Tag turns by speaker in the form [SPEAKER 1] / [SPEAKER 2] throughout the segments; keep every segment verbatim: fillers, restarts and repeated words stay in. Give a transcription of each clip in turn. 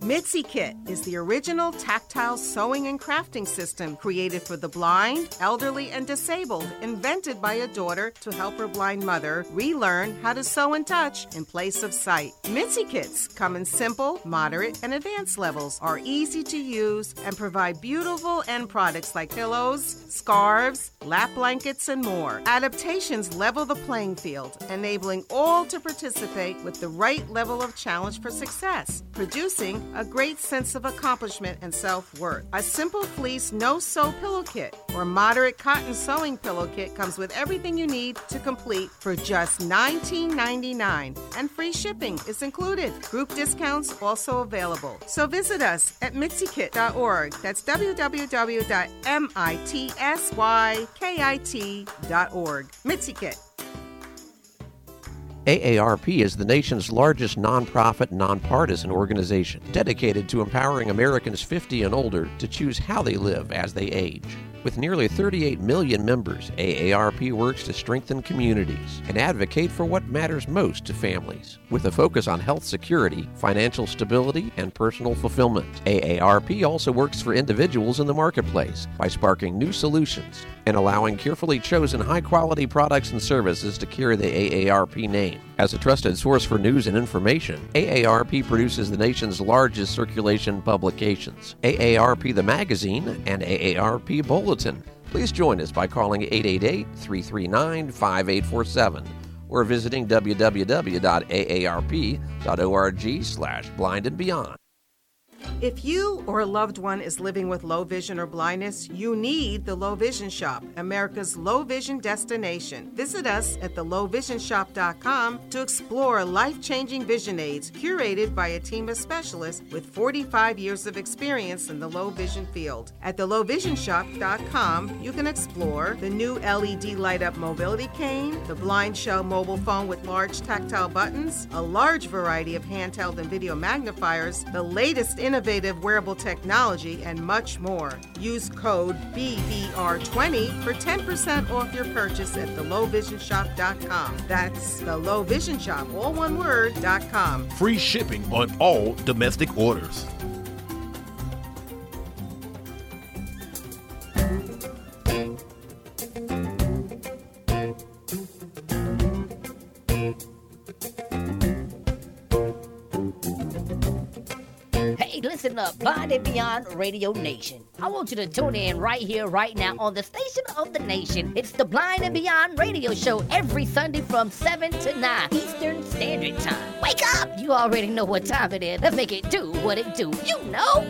[SPEAKER 1] Mitzi Kit is the original tactile sewing and crafting system created for the blind, elderly, and disabled, invented by a daughter to help her blind mother relearn how to sew and touch in place of sight. Mitzi Kits come in simple, moderate, and advanced levels, are easy to use, and provide beautiful end products like pillows, scarves, lap blankets, and more. Adaptations level the playing field, enabling all to participate with the right level of challenge for success, producing a great sense of accomplishment and self-worth. A simple fleece no-sew pillow kit or moderate cotton sewing pillow kit comes with everything you need to complete for just nineteen ninety-nine dollars, and free shipping is included. Group discounts also available. So visit us at mitzi kit dot org. That's w w w dot mitzy kit dot org. Mitzi Kit.
[SPEAKER 2] A A R P is the nation's largest nonprofit, nonpartisan organization dedicated to empowering Americans fifty and older to choose how they live as they age. With nearly thirty-eight million members, A A R P works to strengthen communities and advocate for what matters most to families. With a focus on health security, financial stability, and personal fulfillment, A A R P also works for individuals in the marketplace by sparking new solutions and allowing carefully chosen high-quality products and services to carry the A A R P name. As a trusted source for news and information, A A R P produces the nation's largest circulation publications, A A R P the Magazine and A A R P Bulletin. Please join us by calling eight eight eight, three three nine, five eight four seven or visiting w w w dot a a r p dot org slash blind and beyond.
[SPEAKER 1] If you or a loved one is living with low vision or blindness, you need the Low Vision Shop, America's low vision destination. Visit us at the low vision shop dot com to explore life-changing vision aids curated by a team of specialists with forty-five years of experience in the low vision field. At the low vision shop dot com, you can explore the new L E D light-up mobility cane, the Blind Shell mobile phone with large tactile buttons, a large variety of handheld and video magnifiers, the latest innovative wearable technology, and much more. Use code B V R twenty for ten percent off your purchase at the low vision shop dot com. That's the Low Vision Shop, all one word, .com.
[SPEAKER 3] Free shipping on all domestic orders.
[SPEAKER 4] Listen up, Blind and Beyond Radio Nation. I want you to tune in right here, right now on the station of the nation. It's the Blind and Beyond Radio Show every Sunday from seven to nine Eastern Standard Time. Wake up! You already know what time it is. Let's make it do what it do. You know!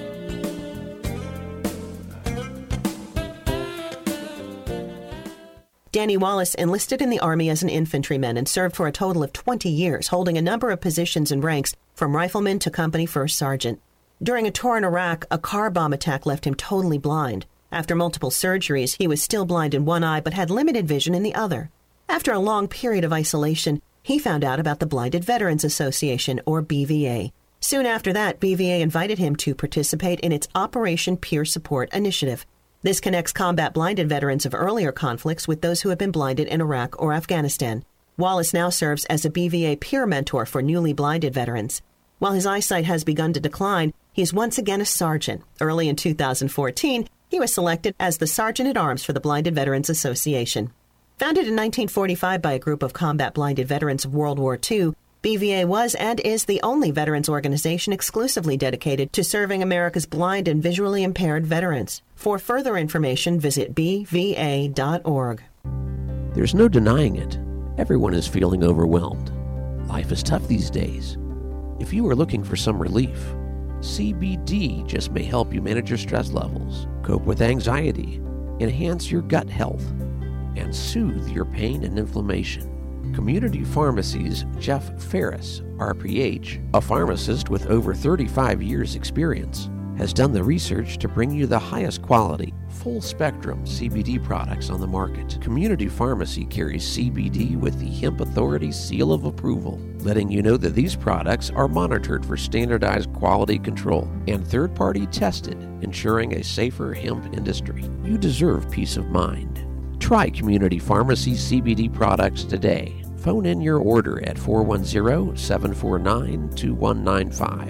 [SPEAKER 5] Danny Wallace enlisted in the Army as an infantryman and served for a total of twenty years, holding a number of positions and ranks from rifleman to company first sergeant. During a tour in Iraq, a car bomb attack left him totally blind. After multiple surgeries, he was still blind in one eye but had limited vision in the other. After a long period of isolation, he found out about the Blinded Veterans Association, or B V A. Soon after that, B V A invited him to participate in its Operation Peer Support Initiative. This connects combat blinded veterans of earlier conflicts with those who have been blinded in Iraq or Afghanistan. Wallace now serves as a B V A peer mentor for newly blinded veterans. While his eyesight has begun to decline, he is once again a sergeant. Early in two thousand fourteen, he was selected as the Sergeant-at-Arms for the Blinded Veterans Association. Founded in nineteen forty-five by a group of combat blinded veterans of World War Two, B V A was and is the only veterans organization exclusively dedicated to serving America's blind and visually impaired veterans. For further information, visit b v a dot org.
[SPEAKER 2] There's no denying it. Everyone is feeling overwhelmed. Life is tough these days. If you are looking for some relief, C B D just may help you manage your stress levels, cope with anxiety, enhance your gut health, and soothe your pain and inflammation. Community Pharmacy's Jeff Ferris, R P H, a pharmacist with over thirty-five years experience, has done the research to bring you the highest quality, full-spectrum C B D products on the market. Community Pharmacy carries C B D with the Hemp Authority seal of approval, letting you know that these products are monitored for standardized quality control and third-party tested, ensuring a safer hemp industry. You deserve peace of mind. Try Community Pharmacy C B D products today. Phone in your order at four one zero, seven four nine, two one nine five.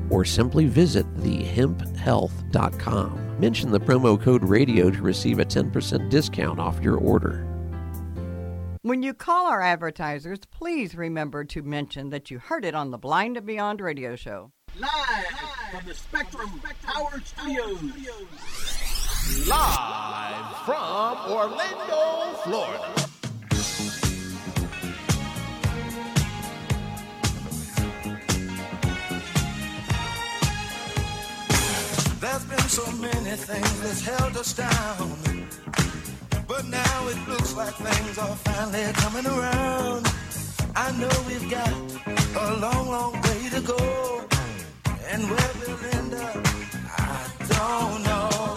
[SPEAKER 2] or simply visit the hemp health dot com. Mention the promo code radio to receive a ten percent discount off your order.
[SPEAKER 6] When you call our advertisers, please remember to mention that you heard it on the Blind and Beyond radio show.
[SPEAKER 7] Live from the Spectrum Howard Studios.
[SPEAKER 3] Live from Orlando, Florida.
[SPEAKER 8] There's been so many things that's held us down, but now it looks like things are finally coming around. I know we've got a long, long way to go, and where we'll end up, I don't know.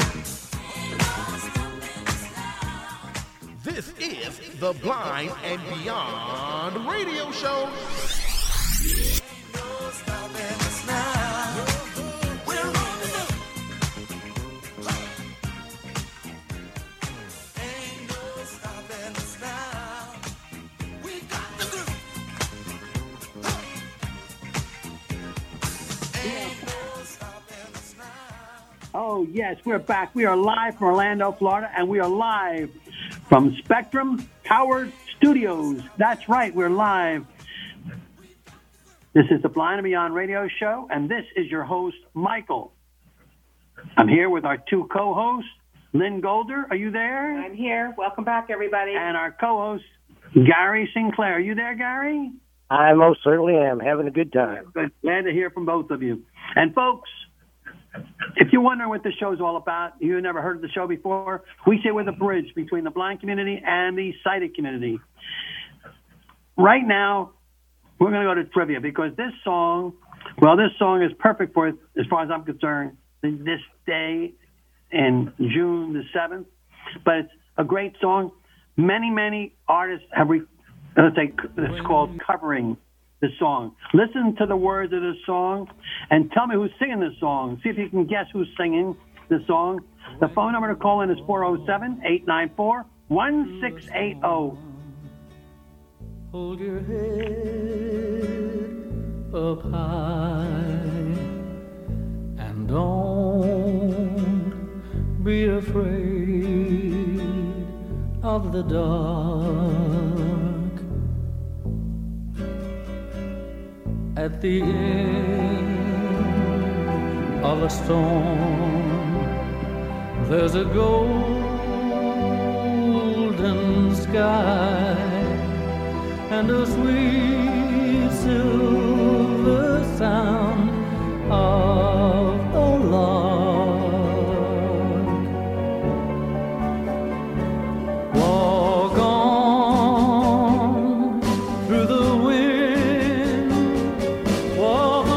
[SPEAKER 3] This is the Blind and Beyond radio show.
[SPEAKER 8] Ain't no stopping us now. We're on the move. Ain't no stopping us now. We got the groove. Ain't no stopping us now.
[SPEAKER 9] Oh, yes, we're back. We are live from Orlando, Florida, and we are live from Spectrum Howard Studios. That's right, we're live. This is the Blind and Beyond radio show, and this is your host, Michael. I'm here with our two co-hosts, Lynn Golder. Are you there?
[SPEAKER 10] I'm here. Welcome back, everybody.
[SPEAKER 9] And our co-host, Gary Sinclair. Are you there, Gary?
[SPEAKER 11] I most certainly am. Having a good time.
[SPEAKER 9] Good. Glad to hear from both of you. And folks, if you're wondering what the show's all about, you never heard of the show before, we say we're the bridge between the blind community and the sighted community. Right now, we're going to go to trivia because this song, well, this song is perfect for, as far as I'm concerned, this day in June the seventh. But it's a great song. Many, many artists have, re- let's say, it's called covering the song. Listen to the words of this song and tell me who's singing this song. See if you can guess who's singing the song. The phone number to call in is four oh seven, eight nine four, one six eight oh.
[SPEAKER 12] Hold your head up high and don't be afraid of the dark. At the end of a storm, there's a golden sky and a sweet silver sound of a lark. Walk on through the wind, walk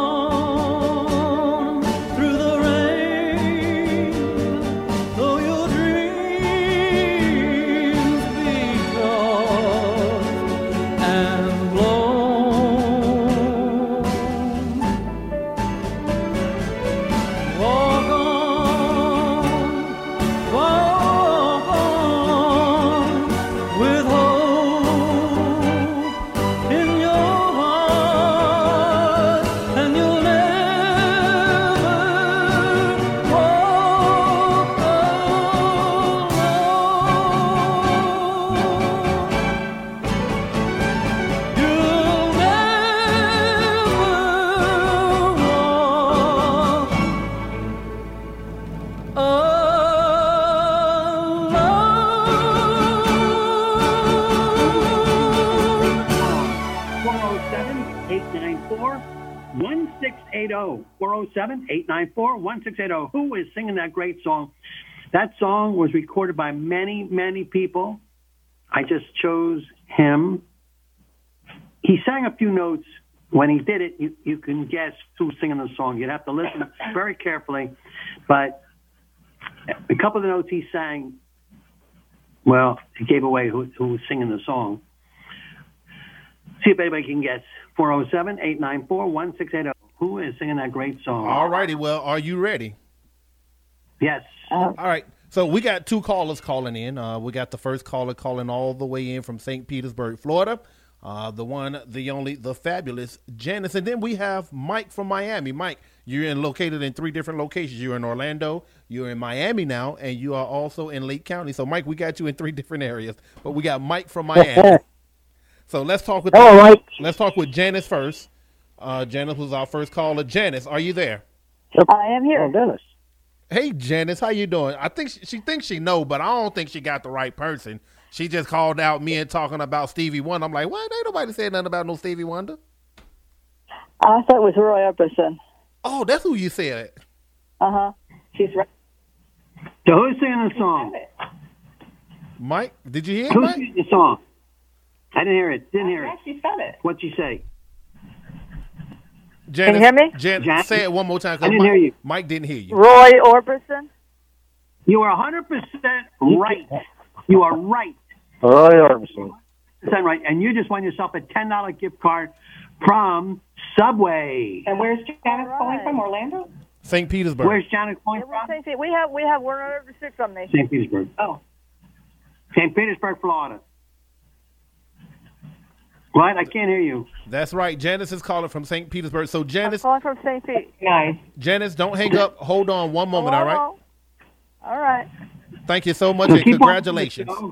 [SPEAKER 12] on through the rain, though your dreams be gone and blown. Walk on, walk on with hope in your heart, and you'll never walk alone. You'll never walk alone.
[SPEAKER 9] four oh seven, eight nine four, one six eight oh. four oh seven, eight nine four, one six eight oh. Who is singing that great song? That song was recorded by many, many people. I just chose him. He sang a few notes. When he did it, you, you can guess who's singing the song. You'd have to listen very carefully. But a couple of the notes he sang, well, he gave away who, who was singing the song. See if anybody can guess. four oh seven, eight nine four, one six eight oh. Who is singing that great song?
[SPEAKER 3] All righty. Well, are you ready?
[SPEAKER 9] Yes.
[SPEAKER 3] All right. So we got two callers calling in. Uh, we got the first caller calling all the way in from Saint Petersburg, Florida. uh, the one, the only, the fabulous Janice. And then we have Mike from Miami. Mike, you're in, located in three different locations. You're in Orlando, you're in Miami now, and you are also in Lake County. So, Mike, we got you in three different areas, but we got Mike from Miami. So let's talk with
[SPEAKER 11] Hello, Mike.
[SPEAKER 3] Let's talk with Janice first. Uh, Janice was our first caller. Janice, are you there?
[SPEAKER 11] I am here. Oh, Dennis.
[SPEAKER 3] Hey, Janice, how you doing? I think she, she thinks she know, but I don't think she got the right person. She just called out me and talking about Stevie Wonder. I'm like, what? Ain't nobody said nothing about no Stevie Wonder.
[SPEAKER 13] I thought it was Roy Orbison.
[SPEAKER 3] Oh, that's who you said.
[SPEAKER 13] Uh huh. She's right.
[SPEAKER 9] So who's singing the song?
[SPEAKER 3] Mike, did you hear it,
[SPEAKER 9] Who's
[SPEAKER 3] Mike?
[SPEAKER 9] singing the song? I didn't hear it. Didn't hear it.
[SPEAKER 10] She said it.
[SPEAKER 9] What'd she say?
[SPEAKER 3] Janice,
[SPEAKER 13] Can you hear me?
[SPEAKER 3] Jan-
[SPEAKER 9] Janice?
[SPEAKER 3] say it one more time. 'cause
[SPEAKER 9] I didn't
[SPEAKER 3] Mike,
[SPEAKER 9] hear you.
[SPEAKER 3] Mike didn't hear you.
[SPEAKER 13] Roy Orbison.
[SPEAKER 9] You are one hundred percent right. You are right.
[SPEAKER 11] Roy Orbison.
[SPEAKER 9] Percent right. And you just won yourself a ten dollar gift card from Subway.
[SPEAKER 10] And where's Janice calling from? Orlando?
[SPEAKER 3] Saint Petersburg.
[SPEAKER 9] Where's Janet calling
[SPEAKER 13] Yeah,
[SPEAKER 9] from?
[SPEAKER 13] we're Saint- we have we have one hundred six on me.
[SPEAKER 9] Saint Petersburg.
[SPEAKER 10] Oh.
[SPEAKER 9] Saint Petersburg, Florida. What? I can't hear you.
[SPEAKER 3] That's right. Janice is calling from Saint Petersburg. So,
[SPEAKER 13] I'm
[SPEAKER 3] Janice,
[SPEAKER 13] calling from Saint Pete.
[SPEAKER 10] Nice.
[SPEAKER 3] Janice, don't hang up. Hold on one moment, all right?
[SPEAKER 13] Hello? All right.
[SPEAKER 3] Thank you so much,
[SPEAKER 9] So
[SPEAKER 3] and
[SPEAKER 9] keep on
[SPEAKER 3] congratulations.
[SPEAKER 9] with the show.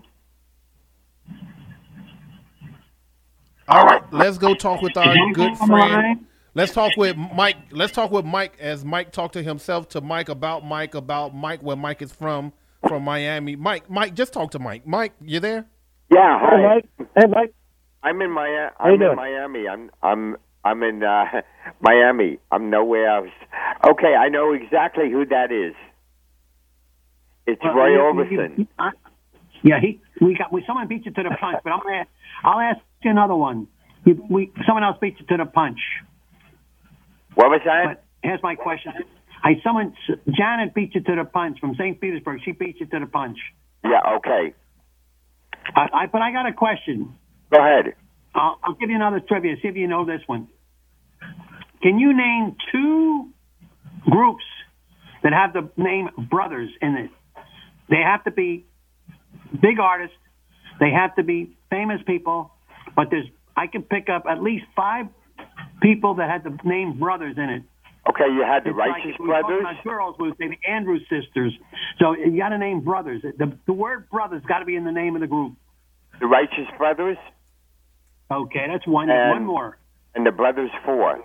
[SPEAKER 3] All right, let's go talk with our
[SPEAKER 9] Thank
[SPEAKER 3] good
[SPEAKER 9] you,
[SPEAKER 3] friend.
[SPEAKER 9] Mike.
[SPEAKER 3] Let's talk with Mike. Let's talk with Mike as Mike talked to himself to Mike about Mike about Mike where Mike is from from Miami. Mike, Mike, just talk to Mike. Mike, you there?
[SPEAKER 14] Yeah,
[SPEAKER 11] Hey,
[SPEAKER 14] hi.
[SPEAKER 11] Mike. Hey, Mike.
[SPEAKER 14] I'm in Miami.
[SPEAKER 11] How you
[SPEAKER 14] I'm in
[SPEAKER 11] doing?
[SPEAKER 14] Miami. I'm I'm I'm in uh, Miami. I'm nowhere else. Okay, I know exactly who that is. It's
[SPEAKER 9] Well,
[SPEAKER 14] Roy
[SPEAKER 9] you-
[SPEAKER 14] Orbison.
[SPEAKER 9] you- I- Yeah, he. We got. We, someone beat you to the punch, but I'm gonna. I'll ask you another one. You, we. Someone else beat you to the punch.
[SPEAKER 14] What was that?
[SPEAKER 9] But here's my question. I someone Janet beat you to the punch from Saint Petersburg. She beat you to the punch.
[SPEAKER 14] Yeah. Okay.
[SPEAKER 9] I, I but I got a question.
[SPEAKER 14] Go ahead.
[SPEAKER 9] I'll, I'll give you another trivia. See if you know this one. Can you name two groups that have the name Brothers in it? They have to be big artists. They have to be famous people. But there's I can pick up at least five people that had the name Brothers in it.
[SPEAKER 14] Okay, you had the
[SPEAKER 9] It's like
[SPEAKER 14] Righteous
[SPEAKER 9] if we were talking
[SPEAKER 14] Brothers.
[SPEAKER 9] about girls, we would say the Andrews sisters. So you got to name brothers. The, the word brothers got to be in the name of the group.
[SPEAKER 14] The Righteous Brothers
[SPEAKER 9] Okay, that's one.
[SPEAKER 14] And-
[SPEAKER 9] one more.
[SPEAKER 14] and the Brothers Four.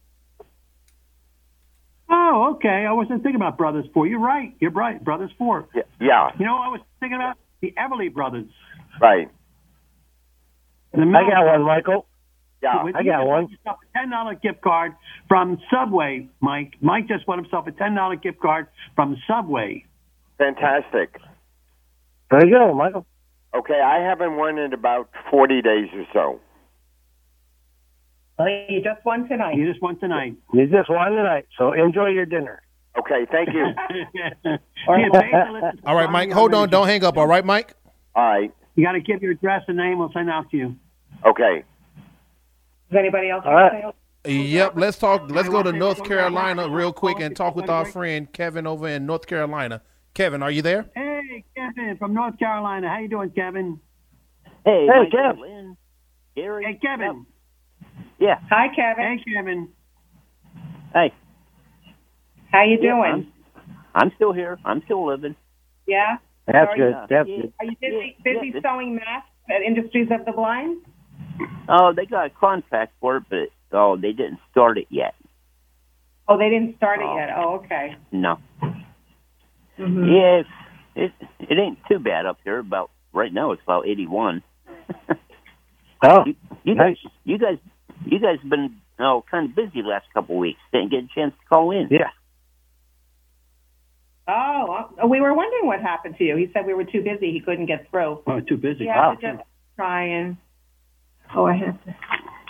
[SPEAKER 9] Oh, okay. I wasn't thinking about Brothers Four. You're right. You're right. Brothers Four.
[SPEAKER 14] Yeah. Yeah.
[SPEAKER 9] You know what I was thinking about? The Everly Brothers.
[SPEAKER 14] Right.
[SPEAKER 9] The
[SPEAKER 11] I got one, Michael.
[SPEAKER 14] Yeah.
[SPEAKER 9] With-
[SPEAKER 11] I
[SPEAKER 9] you
[SPEAKER 11] got
[SPEAKER 9] just
[SPEAKER 11] one.
[SPEAKER 9] won yourself a ten dollar gift card from Subway, Mike. Mike just won himself a ten dollar gift card from Subway.
[SPEAKER 14] Fantastic.
[SPEAKER 11] There you go, Michael.
[SPEAKER 14] Okay, I haven't won in about forty days or so.
[SPEAKER 10] Well, you just won tonight.
[SPEAKER 9] You just won tonight.
[SPEAKER 11] You just won tonight, so enjoy your dinner.
[SPEAKER 14] Okay, thank you.
[SPEAKER 9] Yeah, Basil, listen to
[SPEAKER 3] All right,
[SPEAKER 9] the
[SPEAKER 3] Mike,
[SPEAKER 9] Blind
[SPEAKER 3] hold on.
[SPEAKER 9] Radio.
[SPEAKER 3] Don't hang up. All right, Mike?
[SPEAKER 14] All right.
[SPEAKER 9] You got to give your address and name. We'll send out to you.
[SPEAKER 14] Okay.
[SPEAKER 10] Does anybody else
[SPEAKER 11] All
[SPEAKER 10] want
[SPEAKER 11] right.
[SPEAKER 10] to say?
[SPEAKER 3] Yep, let's talk. Let's go to North Carolina real quick and talk with our friend Kevin over in North Carolina. Kevin, are you there?
[SPEAKER 9] Hey, Kevin from North Carolina. How you doing, Kevin?
[SPEAKER 15] Hey,
[SPEAKER 11] Hey,
[SPEAKER 15] Michael,
[SPEAKER 11] Kev.
[SPEAKER 15] Lynn, Gary.
[SPEAKER 9] Hey, Kevin.
[SPEAKER 15] Yeah.
[SPEAKER 10] Hi, Kevin.
[SPEAKER 9] Hey, Kevin.
[SPEAKER 15] Hey.
[SPEAKER 10] How you
[SPEAKER 15] Yeah,
[SPEAKER 10] doing?
[SPEAKER 15] I'm, I'm still here. I'm still living.
[SPEAKER 10] Yeah?
[SPEAKER 11] That's
[SPEAKER 10] Are
[SPEAKER 11] good.
[SPEAKER 10] you-
[SPEAKER 11] That's
[SPEAKER 15] yeah.
[SPEAKER 11] good.
[SPEAKER 10] Are you busy,
[SPEAKER 15] Yeah,
[SPEAKER 10] busy
[SPEAKER 15] yeah.
[SPEAKER 10] sewing masks at Industries of the Blind?
[SPEAKER 15] Oh, they got a contract for it, but oh, they didn't start it yet.
[SPEAKER 10] Oh, they didn't start it
[SPEAKER 15] Oh.
[SPEAKER 10] yet. Oh, okay.
[SPEAKER 15] No.
[SPEAKER 10] Mm-hmm.
[SPEAKER 15] Yeah, it's, it it ain't too bad up here. About right now, it's about eighty-one.
[SPEAKER 11] Oh,
[SPEAKER 15] you, you guys,
[SPEAKER 11] nice.
[SPEAKER 15] you guys, you guys have been oh kind of busy last couple of weeks. Didn't get a chance to call in.
[SPEAKER 11] Yeah.
[SPEAKER 10] Oh, uh, we were wondering what happened to you. He said we were too busy. He couldn't get through.
[SPEAKER 9] Oh, too busy.
[SPEAKER 10] He had to just try and... Oh, I have to...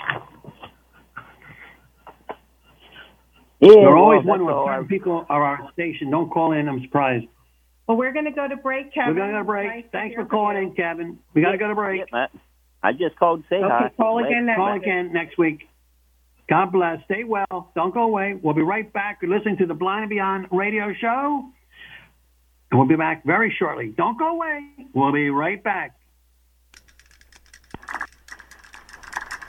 [SPEAKER 15] Yeah,
[SPEAKER 9] You're always
[SPEAKER 15] well,
[SPEAKER 9] wondering
[SPEAKER 15] that's
[SPEAKER 9] what
[SPEAKER 15] all
[SPEAKER 9] certain
[SPEAKER 15] I-
[SPEAKER 9] people are our station. Don't call in. I'm surprised.
[SPEAKER 10] Well, we're going to go to break, Kevin.
[SPEAKER 9] We're going to go to break.
[SPEAKER 10] Nice to
[SPEAKER 9] Thanks
[SPEAKER 10] hear
[SPEAKER 9] for
[SPEAKER 10] from
[SPEAKER 9] calling
[SPEAKER 10] you.
[SPEAKER 9] in, Kevin. We got to go to break.
[SPEAKER 15] Yeah, I, I just called to say
[SPEAKER 10] Okay,
[SPEAKER 15] hi.
[SPEAKER 10] call
[SPEAKER 15] Glad-
[SPEAKER 10] again next
[SPEAKER 9] Call
[SPEAKER 10] week.
[SPEAKER 9] again next week. God bless. Stay well. Don't go away. We'll be right back. You're listening to the Blind and Beyond radio show. And we'll be back very shortly. Don't go away. We'll be right back.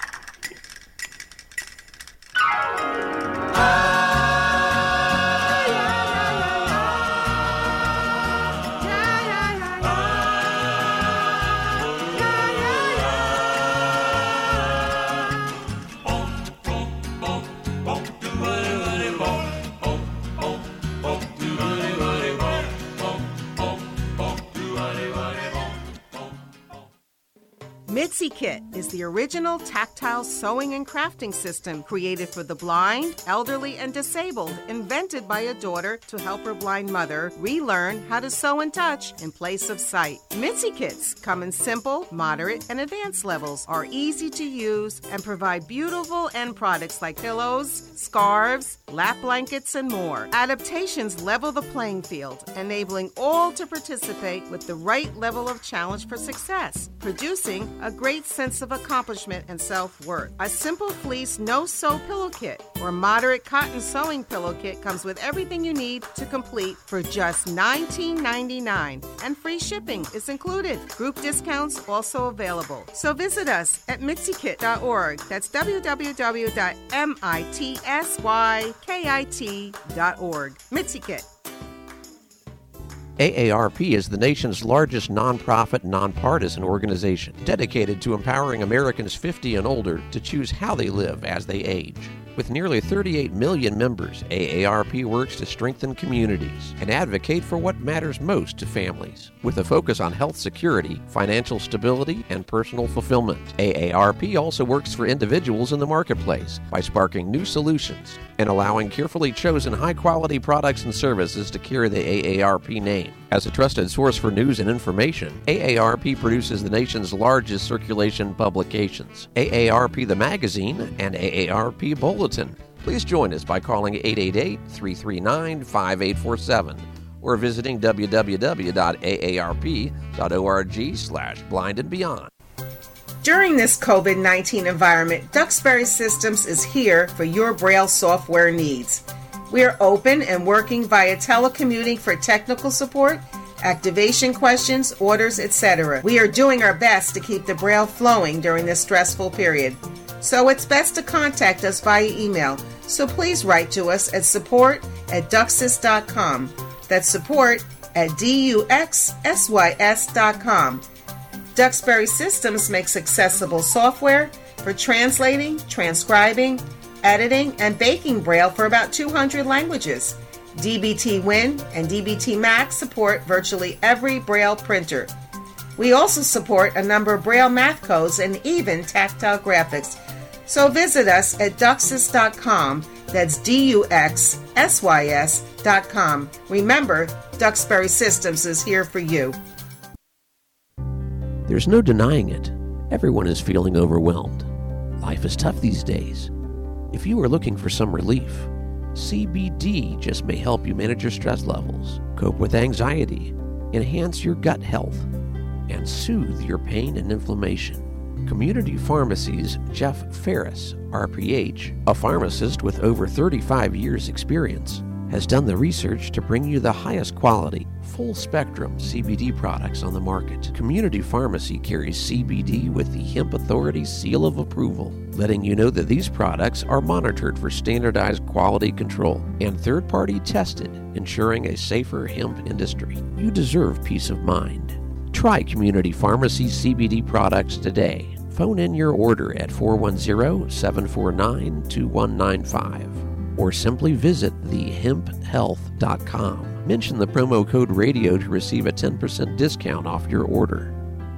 [SPEAKER 1] Mitzi Kit is the original tactile sewing and crafting system created for the blind, elderly, and disabled, invented by a daughter to help her blind mother relearn how to sew and touch in place of sight. Mitzi Kits come in simple, moderate, and advanced levels, are easy to use, and provide beautiful end products like pillows, scarves, lap blankets, and more. Adaptations level the playing field, enabling all to participate with the right level of challenge for success, producing a great sense of accomplishment and self-worth. A simple fleece no-sew pillow kit or moderate cotton sewing pillow kit comes with everything you need to complete for just nineteen ninety-nine dollars, and free shipping is included. Group discounts also available. So visit us at mitzi kit dot org. That's w w w dot mitzy kit dot org. Mitzi Kit.
[SPEAKER 2] A A R P is the nation's largest nonprofit, nonpartisan organization dedicated to empowering Americans fifty and older to choose how they live as they age. With nearly thirty-eight million members, A A R P works to strengthen communities and advocate for what matters most to families. With a focus on health security, financial stability, and personal fulfillment, A A R P also works for individuals in the marketplace by sparking new solutions and allowing carefully chosen high-quality products and services to carry the A A R P name. As a trusted source for news and information, A A R P produces the nation's largest circulation publications, A A R P the Magazine and A A R P Bulletin. Please join us by calling eight eight eight, three three nine, five eight four seven or visiting w w w dot a a r p dot org slash blind and beyond.
[SPEAKER 1] During this COVID nineteen environment, Duxbury Systems is here for your Braille software needs. We are open and working via telecommuting for technical support, activation questions, orders, et cetera. We are doing our best to keep the Braille flowing during this stressful period. So it's best to contact us via email. So please write to us at support at duxsys dot com. That's support at D U X S Y S dot com. Duxbury Systems makes accessible software for translating, transcribing, editing, and baking Braille for about two hundred languages. D B T Win and D B T Max support virtually every Braille printer. We also support a number of Braille math codes and even tactile graphics. So visit us at duxsys dot com. That's D U X S Y S dot com. Remember, Duxbury Systems is here for you.
[SPEAKER 2] There's no denying it. Everyone is feeling overwhelmed. Life is tough these days. If you are looking for some relief, C B D just may help you manage your stress levels, cope with anxiety, enhance your gut health, and soothe your pain and inflammation. Community Pharmacy's Jeff Ferris, R P H, a pharmacist with over thirty-five years experience, has done the research to bring you the highest quality, full-spectrum C B D products on the market. Community Pharmacy carries C B D with the Hemp Authority seal of approval, letting you know that these products are monitored for standardized quality control and third-party tested, ensuring a safer hemp industry. You deserve peace of mind. Try Community Pharmacy C B D products today. Phone in your order at four one zero, seven four nine, two one nine five or simply visit the hemp health dot com. Mention the promo code radio to receive a ten percent discount off your order.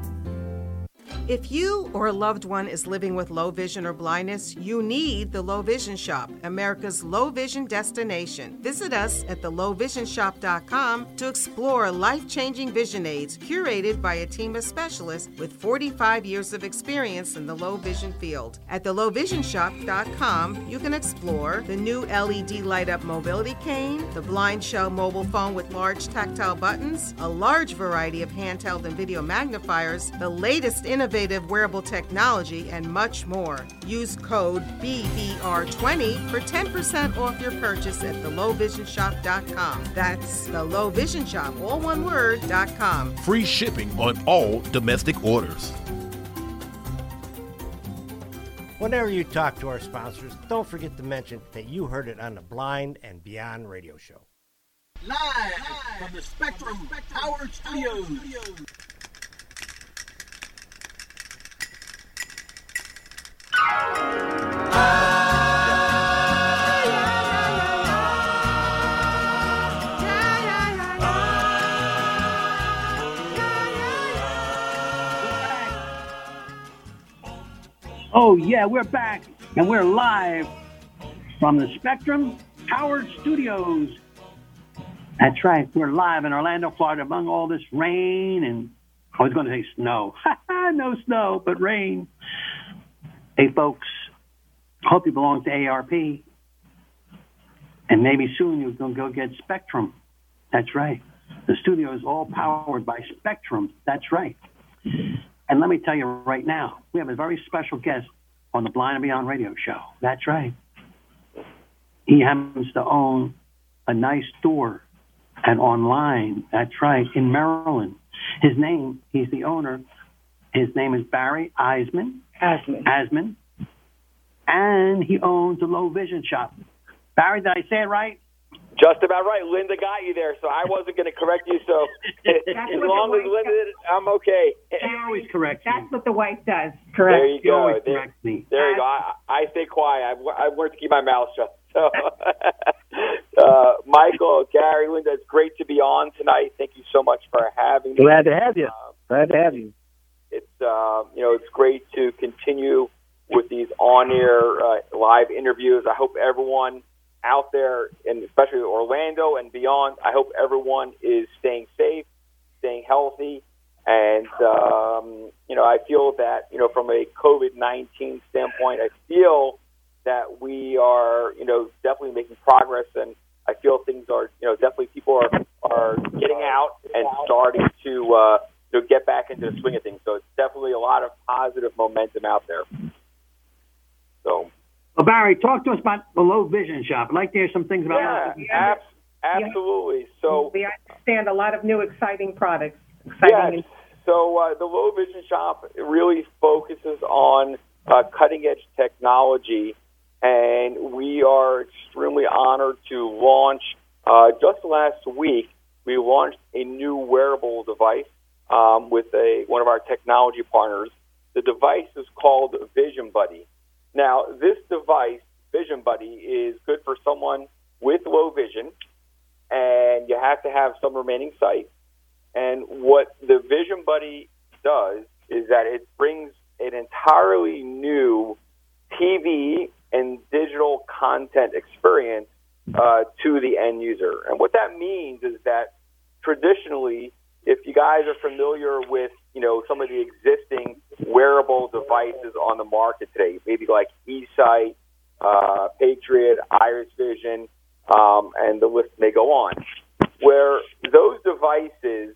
[SPEAKER 1] If you or a loved one is living with low vision or blindness, you need the Low Vision Shop, America's low vision destination. Visit us at the low vision shop dot com to explore life-changing vision aids curated by a team of specialists with forty-five years of experience in the low vision field. At the low vision shop dot com, you can explore the new L E D light-up mobility cane, the Blind Shell mobile phone with large tactile buttons, a large variety of handheld and video magnifiers, the latest innovative wearable technology, and much more. Use code B V R twenty for ten percent off your purchase at the low vision shop dot com. That's the Low Vision Shop, all one word, dot com.
[SPEAKER 3] Free shipping on all domestic orders.
[SPEAKER 16] Whenever you talk to our sponsors, don't forget to mention that you heard it on the Blind and Beyond radio show.
[SPEAKER 7] Live from the Spectrum Power Studios.
[SPEAKER 9] Oh, yeah, we're back, and we're live from the Spectrum Howard Studios. That's right. We're live in Orlando, Florida, among all this rain and, I was going to say snow. No snow, but rain. Hey, folks, hope you belong to A R P. And maybe soon you're going to go get Spectrum. That's right. The studio is all powered by Spectrum. That's right. And let me tell you right now, we have a very special guest on the Blind and Beyond radio show. That's right. He happens to own a nice store and online. That's right, in Maryland. His name, he's the owner. His name is Barry Eisman.
[SPEAKER 10] Asman.
[SPEAKER 9] Asman. And he owns a low vision shop. Barry, did I say it right?
[SPEAKER 17] Just about right. Linda got you there, so I wasn't going to correct you. So as long as Linda did it, I'm okay.
[SPEAKER 9] She always corrects me.
[SPEAKER 10] That's what the wife does. Correct.
[SPEAKER 17] There you
[SPEAKER 9] She
[SPEAKER 17] go.
[SPEAKER 9] always
[SPEAKER 17] There,
[SPEAKER 9] corrects me.
[SPEAKER 17] there you go. I, I stay quiet. I've, I've learned to keep my mouth shut. So, uh, Michael, Gary, Linda, it's great to be on tonight. Thank you so much for having me.
[SPEAKER 11] Glad to have you. Glad to have you.
[SPEAKER 17] It's uh, you know it's great to continue with these on-air uh, live interviews. I hope everyone out there, and especially Orlando and beyond, I hope everyone is staying safe, staying healthy, and um, you know I feel that you know from a COVID nineteen standpoint, I feel that we are you know definitely making progress, and I feel things are you know definitely people are are getting out and starting to uh, to get back into the swing of things. So it's definitely a lot of positive momentum out there. So.
[SPEAKER 9] Well, Barry, talk to us about the low vision shop. I'd like to hear some things about
[SPEAKER 17] Yeah,
[SPEAKER 9] low vision.
[SPEAKER 17] abs- absolutely. So
[SPEAKER 10] We understand a lot of new exciting products.
[SPEAKER 17] yes,
[SPEAKER 10] Exciting.
[SPEAKER 17] so uh, the Low Vision Shop really focuses on uh, cutting-edge technology, and we are extremely honored to launch, uh, just last week, we launched a new wearable device um, with a one of our technology partners. The device is called Vision Buddy. Now, this device, Vision Buddy, is good for someone with low vision, and you have to have some remaining sight. And what the Vision Buddy does is that it brings an entirely new T V and digital content experience uh, to the end user. And what that means is that traditionally, if you guys are familiar with, you know, some of the existing wearable devices on the market today, maybe like eSight, uh, Patriot, Iris Vision, um, and the list may go on, where those devices,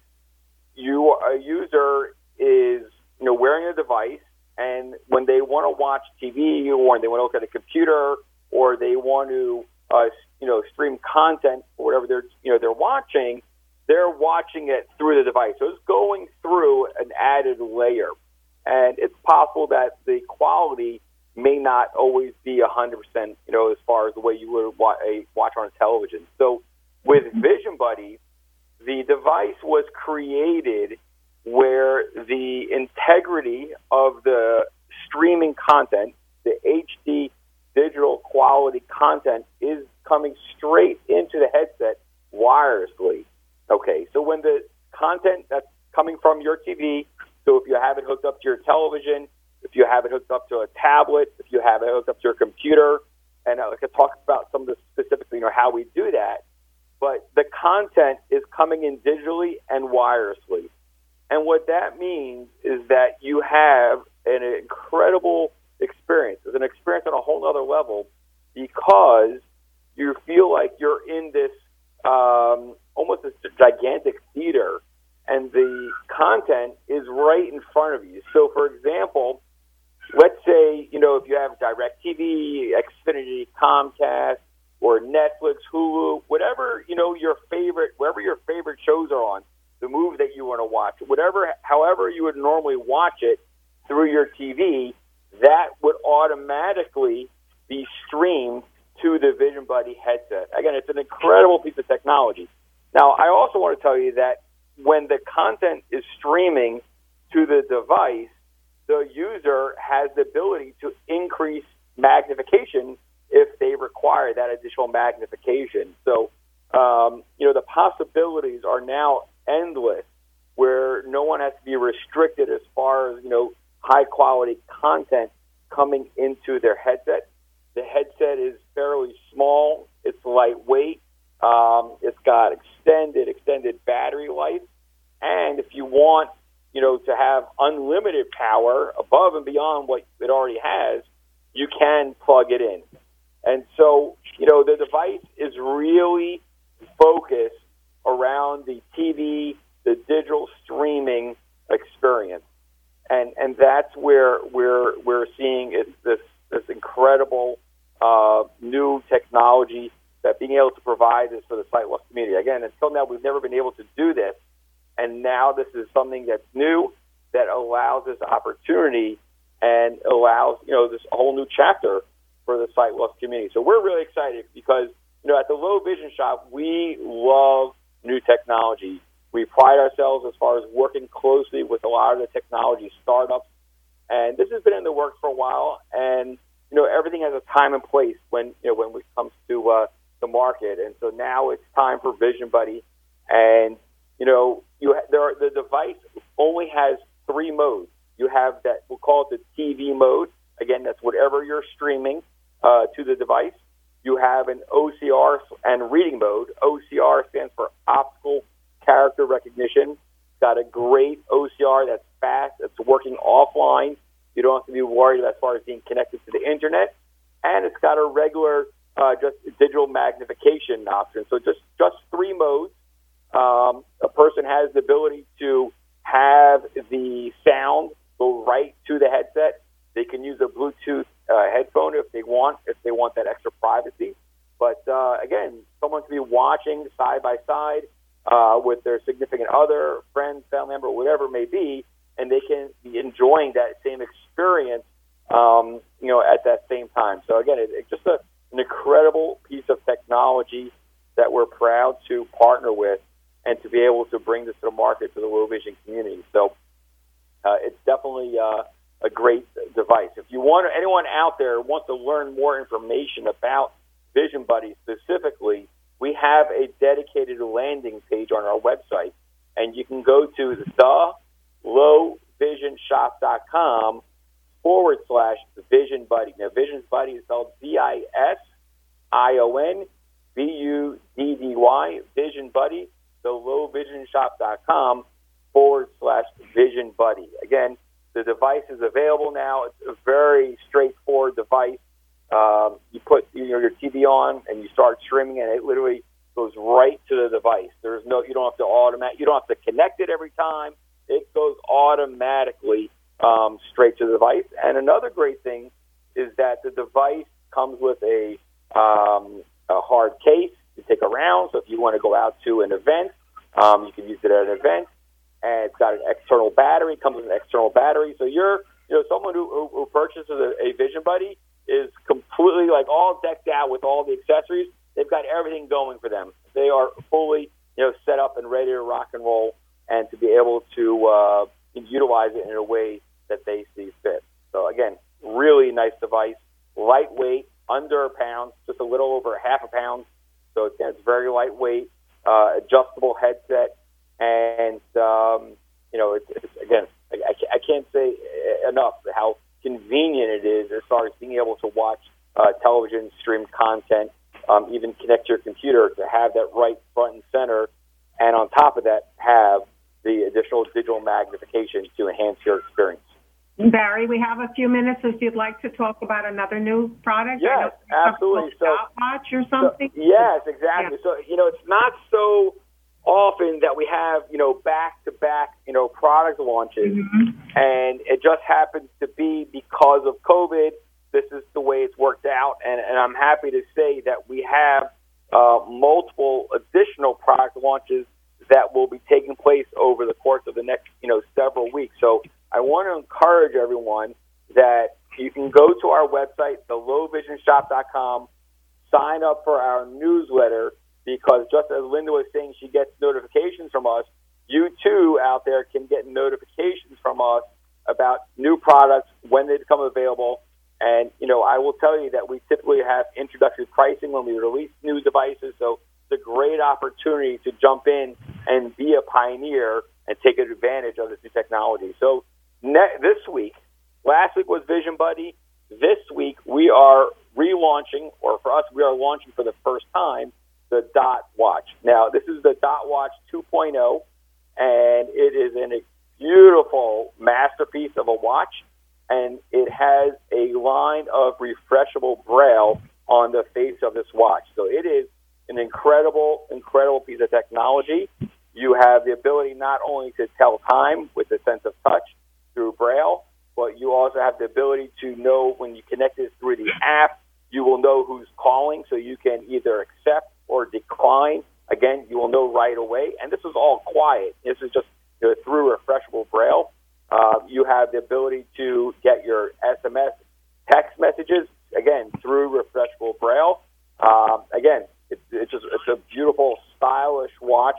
[SPEAKER 17] you a user is, you know, wearing a device, and when they want to watch T V or they want to look at a computer or they want to, uh, you know, stream content or whatever they're, you know, they're watching, they're watching it through the device. So it's going through an added layer. And it's possible that the quality may not always be one hundred percent, you know, as far as the way you would wa- a, watch on a television. So with Vision Buddy, the device was created where the integrity of the streaming content, the H D digital quality content, is coming straight into the headset wirelessly. Okay, so when the content that's coming from your T V, so if you have it hooked up to your television, if you have it hooked up to a tablet, if you have it hooked up to your computer, and I could talk about some of the specifically, you know, how we do that, but the content is coming in digitally and wirelessly. And what that means is that you have an incredible experience. It's an experience on a whole other level because you feel like you're in this um, almost this gigantic theater, and the content is right in front of you. So, for example, let's say, you know, if you have DirecTV, Xfinity, Comcast, or Netflix, Hulu, whatever, you know, your favorite, wherever your favorite shows are on, the movie that you want to watch, whatever, however you would normally watch it through your T V, that would automatically be streamed to the Vision Buddy headset. Again, it's an incredible piece of technology. Now, I also want to tell you that when the content is streaming to the device, the user has the ability to increase magnification if they require that additional magnification. So, um, you know, the possibilities are now endless, where no one has to be restricted as far as, you know, high quality content coming into their headset. The headset is fairly small. It's lightweight. Um, it's got extended, extended battery life. And if you want, you know, to have unlimited power above and beyond what it already has, you can plug it in. And so, you know, the device is really focused around the T V, the digital streaming experience. And and that's where we're we're seeing it's this this incredible uh, new technology that being able to provide this for the sight loss community. Again, until now, we've never been able to do this, and now this is something that's new that allows this opportunity and allows, you know, this whole new chapter for the sight loss community. So we're really excited because, you know, at the Low Vision Shop, we love new technology. We pride ourselves as far as working closely with a lot of the technology startups, and this has been in the works for a while. And you know, everything has a time and place when you know when it comes to uh, the market. And so now it's time for Vision Buddy, and you know, you ha- there are, the device only has three modes. You have that we'll call it the T V mode. Again, that's whatever you're streaming uh, to the device. You have an O C R and reading mode. O C R stands for optical character recognition. It's got a great O C R that's fast. It's working offline. You don't have to be worried as far as being connected to the internet. And it's got a regular uh, just digital magnification option. So just, just three modes. Um, a person has the ability to have the sound go right to the headset. They can use a Bluetooth uh, headphone if they want, if they want that extra privacy. But uh, again, someone can be watching side by side uh, with their significant other, friend, family member, whatever it may be, and they can be enjoying that same experience, um, you know, at that same time. So again, it, it's just a, an incredible piece of technology that we're proud to partner with and to be able to bring this to the market to the low vision community. So uh, it's definitely uh, a great device. If you want, anyone out there wants to learn more information about Vision Buddy specifically, we have a dedicated landing page on our website, and you can go to the low vision shop dot com forward slash Vision Buddy. Now, Vision Buddy is spelled V I S I O N B U D D Y, Vision Buddy, the low vision shop dot com forward slash Vision Buddy. Again, the device is available now. It's a very straightforward device. Um, you put you know, your T V on and you start streaming, and it literally goes right to the device. There's no, you don't have to automatic, you don't have to connect it every time. It goes automatically um, straight to the device. And another great thing is that the device comes with a, um, a hard case to take around. So if you want to go out to an event, um, you can use it at an event. And it's got an external battery. It comes with an external battery. So you're, you know, someone who, who, who purchases a, a Vision Buddy is completely like all decked out with all the accessories. They've got everything going for them. They are fully, you know, set up and ready to rock and roll, and to be able to uh, utilize it in a way that they see fit. So again, really nice device, lightweight, under a pound, just a little over half a pound. So it's, it's very lightweight, uh, adjustable headset, and um, you know, it's, it's again, I, I can't say enough how convenient it is as far as being able to watch uh, television, stream content, um, even connect your computer to have that right front and center, and on top of that, have the additional digital magnification to enhance your experience.
[SPEAKER 10] Barry, we have a few minutes if you'd like to talk about another new product.
[SPEAKER 17] Yes, absolutely. So,
[SPEAKER 10] Watch or something?
[SPEAKER 17] So, yes, exactly.
[SPEAKER 10] Yeah.
[SPEAKER 17] So, you know, it's not so often that we have, you know, back-to-back, you know, product launches, mm-hmm. and it just happens to be because of COVID, this is the way it's worked out, and, and I'm happy to say that we have uh, multiple additional product launches that will be taking place over the course of the next, you know, several weeks. So I want to encourage everyone that you can go to our website, the low vision shop dot com, sign up for our newsletter, because just as Linda was saying, she gets notifications from us. You too out there can get notifications from us about new products when they become available. And, you know, I will tell you that we typically have introductory pricing when we release new devices. So it's a great opportunity to jump in and be a pioneer and take advantage of this new technology. So ne- this week, last week was Vision Buddy. this week we are relaunching, or for us, we are launching for the first time, the Dot Watch. Now, this is the Dot Watch two point oh, and it is in a beautiful masterpiece of a watch, and it has a line of refreshable braille on the face of this watch. So it is an incredible, incredible piece of technology. You have the ability not only to tell time with a sense of touch through braille, but you also have the ability to know when you connect it through the app, you will know who's calling, so you can either accept or decline. Again, you will know right away. And this is all quiet. This is just you know, through refreshable braille. Uh, you have the ability to get your S M S text messages, again, through refreshable braille. Um, again, it's, it's just it's a beautiful, stylish watch.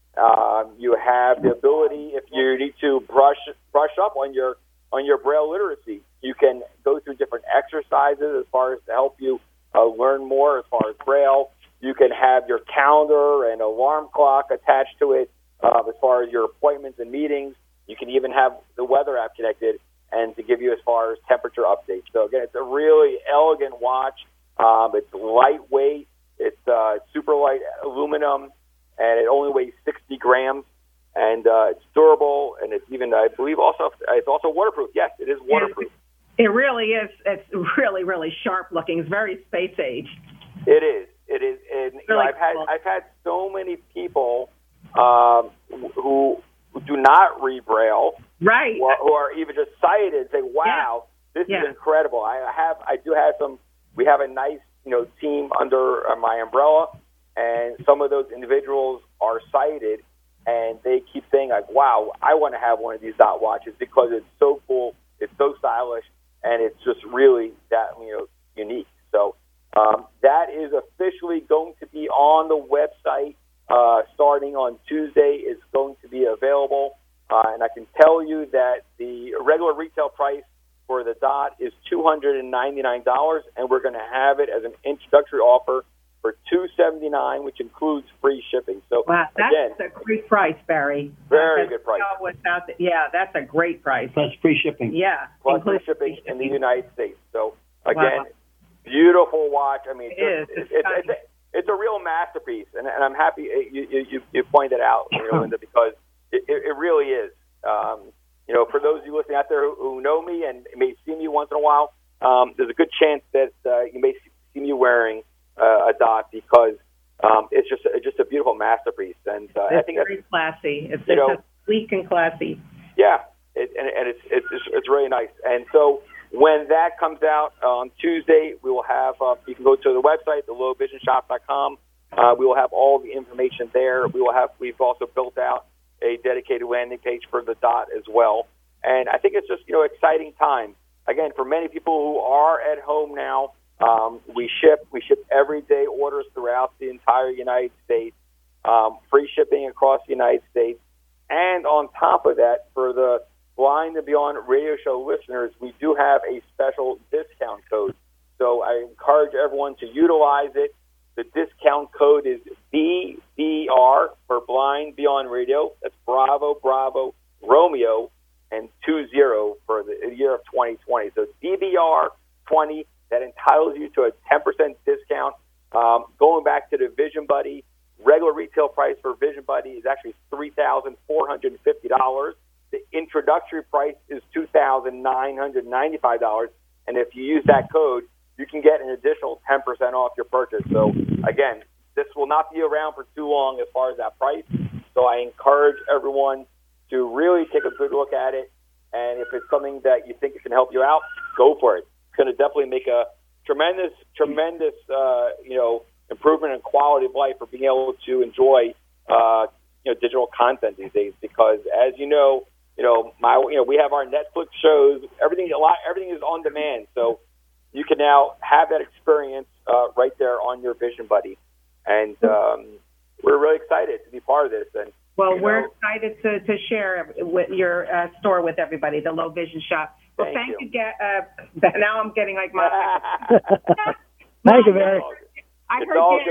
[SPEAKER 17] Um, you have the ability, if you need to brush brush up on your on your braille literacy, you can go through different exercises as far as to help you uh, learn more as far as braille. You can have your calendar and alarm clock attached to it uh, as far as your appointments and meetings. You can even have the weather app connected and to give you as far as temperature updates. So, again, it's a really elegant watch. Um, it's lightweight. It's uh, super light aluminum, and it only weighs sixty grams. And uh, it's durable, and it's even, I believe, also it's also waterproof. Yes, it is waterproof.
[SPEAKER 10] It really is. It's really, really sharp looking. It's very space age.
[SPEAKER 17] It is. It is. And you know,
[SPEAKER 10] Really
[SPEAKER 17] I've had
[SPEAKER 10] cool.
[SPEAKER 17] I've had so many people um, who, who do not read braille,
[SPEAKER 10] right?
[SPEAKER 17] Who are, who are even just sighted and say, "Wow, this
[SPEAKER 10] Yeah.
[SPEAKER 17] is incredible." I have. I do have some. We have a nice, you know, team under uh, my umbrella, and some of those individuals are sighted. And they keep saying, like, wow, I want to have one of these Dot watches because it's so cool, it's so stylish, and it's just really that, you know, unique. So um, that is officially going to be on the website uh, starting on Tuesday. It's going to be available. Uh, and I can tell you that the regular retail price for the Dot is two hundred ninety-nine dollars, and we're going to have it as an introductory offer for two hundred seventy-nine dollars, which includes free shipping. So,
[SPEAKER 10] Wow, that's
[SPEAKER 17] again,
[SPEAKER 10] a great price, Barry.
[SPEAKER 17] very
[SPEAKER 10] That's
[SPEAKER 17] good price.
[SPEAKER 10] all without the- yeah, that's a great price.
[SPEAKER 9] Plus free shipping.
[SPEAKER 10] Yeah.
[SPEAKER 17] Plus free
[SPEAKER 10] includes
[SPEAKER 17] shipping in the United States. So, again,
[SPEAKER 10] Wow.
[SPEAKER 17] beautiful watch. I mean,
[SPEAKER 10] It is.
[SPEAKER 17] it's,
[SPEAKER 10] It's
[SPEAKER 17] it's, it's, a, it's a real masterpiece, and, and I'm happy you, you, you, you pointed out, you know, Linda, because it, it, it really is. Um, you know, for those of you listening out there who, who know me and may see me once in a while, um, there's a good chance that uh, you may see me wearing uh, a Dot because um, it's just it's just a beautiful masterpiece, and uh, I
[SPEAKER 10] It's
[SPEAKER 17] think that's,
[SPEAKER 10] very classy. It's,
[SPEAKER 17] you know,
[SPEAKER 10] it's sleek and classy.
[SPEAKER 17] yeah, it, and, and it's, it's it's it's really nice. And so when that comes out on Tuesday, we will have uh, you can go to the website, the low vision shop dot com. Uh, we will have all the information there. We will have we've also built out a dedicated landing page for the Dot as well. And I think it's just, you know, exciting time. Again, for many people who are at home now, um, we ship we ship everyday orders throughout the entire United States, um, free shipping across the United States. And on top of that, for the Blind and Beyond radio show listeners, we do have a special discount code. So I encourage everyone to utilize it. The discount code is B B R for Blind Beyond Radio. That's Bravo, Bravo, Romeo, and two zero for the year of twenty twenty. So D B R twenty, that entitles you to a ten percent discount. Um, going back to the Vision Buddy, regular retail price for Vision Buddy is actually three thousand four hundred fifty dollars. The introductory price is two thousand nine hundred ninety-five dollars. And if you use that code, you can get an additional ten percent off your purchase. So, again, this will not be around for too long as far as that price. So I encourage everyone to really take a good look at it. And if it's something that you think it can help you out, go for it. It's going to definitely make a tremendous, tremendous, uh, you know, improvement in quality of life for being able to enjoy, uh, you know, digital content these days. Because as you know, you know, my, you know, we have our Netflix shows. Everything, a lot, everything is on demand. So you can now have that experience uh, right there on your Vision Buddy. And um, we're really excited to be part of this. And
[SPEAKER 10] Well,
[SPEAKER 17] you
[SPEAKER 10] we're
[SPEAKER 17] know,
[SPEAKER 10] excited to, to share with your uh, store with everybody, the Low Vision Shop. Well,
[SPEAKER 17] Thank
[SPEAKER 10] thank
[SPEAKER 17] you.
[SPEAKER 10] you. Get, uh, now I'm getting like my.
[SPEAKER 11] Thank you, Barry.
[SPEAKER 10] I
[SPEAKER 17] It's
[SPEAKER 10] heard
[SPEAKER 17] all
[SPEAKER 10] Gary's.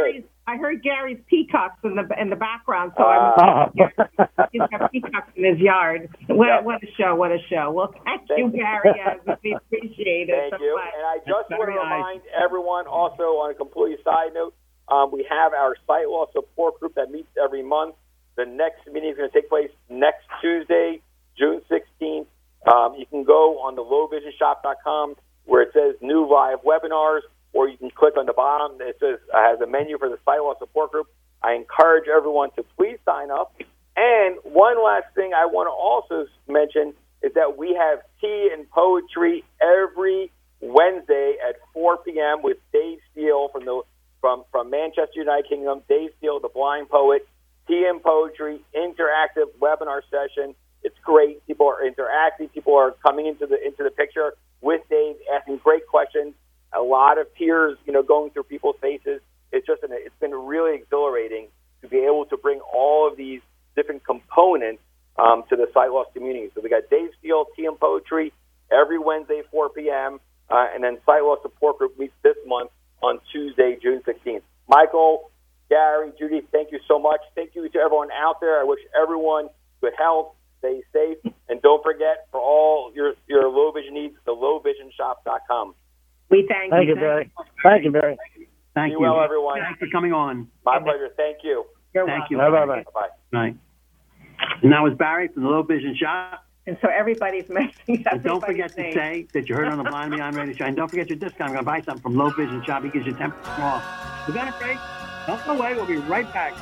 [SPEAKER 10] I heard Gary's peacocks in the in the background, so I'm
[SPEAKER 11] Uh,
[SPEAKER 10] he's got peacocks in his yard. What,
[SPEAKER 17] Yep.
[SPEAKER 10] what a show! What a show! Well, thank you, Gary. Yes, we appreciate it.
[SPEAKER 17] Thank
[SPEAKER 10] so
[SPEAKER 17] you.
[SPEAKER 10] much.
[SPEAKER 17] And I just
[SPEAKER 10] That's
[SPEAKER 17] want to
[SPEAKER 10] very nice.
[SPEAKER 17] remind everyone also on a completely side note, um, we have our site law support group that meets every month. The next meeting is going to take place next Tuesday, June sixteenth. Um, you can go on the low vision shop dot com where it says new live webinars, or you can click on the bottom. It says uh, has a menu for the site law support group. I encourage everyone to please sign up. And one last thing I want to also mention is that we have tea and poetry every Wednesday at four p.m. with Dave Steele from the from from Manchester, United Kingdom. Dave Steele, the blind poet. Tea and poetry interactive webinar session. It's great. People are interacting. People are coming into the into the picture with Dave, asking great questions. A lot of tears, you know, going through people's faces. It's just an, it's been really exhilarating to be able to bring all of these different components um, to the sight loss community. So we got Dave Steele, Tea and Poetry every Wednesday, four p.m., uh, and then sight loss support group meets this month on Tuesday, June sixteenth. Michael, Gary, Judy, thank you so much. Thank you to everyone out there. I wish everyone good health, stay safe, and don't forget, for all your, your low vision needs, the low vision shop dot com.
[SPEAKER 10] We thank,
[SPEAKER 11] Thank
[SPEAKER 10] you.
[SPEAKER 11] you, Barry. Thank you, Barry.
[SPEAKER 9] Thank
[SPEAKER 17] Be
[SPEAKER 9] you.
[SPEAKER 17] well, everyone.
[SPEAKER 9] Thanks for coming on.
[SPEAKER 17] My pleasure. Thank you.
[SPEAKER 10] You're
[SPEAKER 9] Thank
[SPEAKER 10] welcome.
[SPEAKER 9] you.
[SPEAKER 11] Bye-bye.
[SPEAKER 17] Bye.
[SPEAKER 9] Right. And that was Barry from the Low Vision Shop.
[SPEAKER 10] And so everybody's messing up.
[SPEAKER 9] And don't forget to say that you heard on the Blind Beyond Radio Show. And don't forget your discount. I'm going to buy something from Low Vision Shop. He gives you ten percent off. We're going to break. Don't go away. We'll be right back.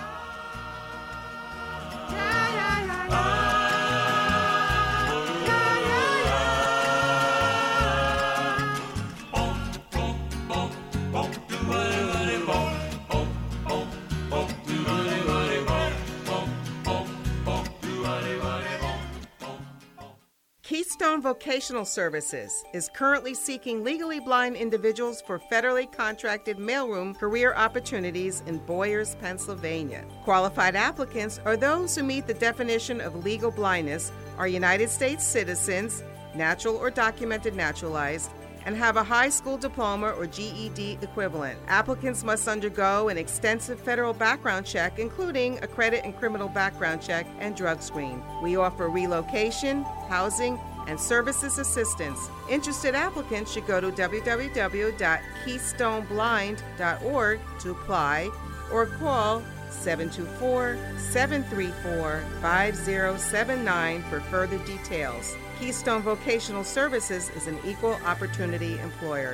[SPEAKER 1] Keystone Vocational Services is currently seeking legally blind individuals for federally contracted mailroom career opportunities in Boyers, Pennsylvania. Qualified applicants are those who meet the definition of legal blindness, are United States citizens, natural or documented naturalized, and have a high school diploma or G E D equivalent. Applicants must undergo an extensive federal background check, including a credit and criminal background check and drug screen. We offer relocation, housing, and services assistance. Interested applicants should go to w w w dot keystone blind dot org to apply or call seven two four, seven three four, five zero seven nine for further details. Keystone Vocational Services is an equal opportunity employer.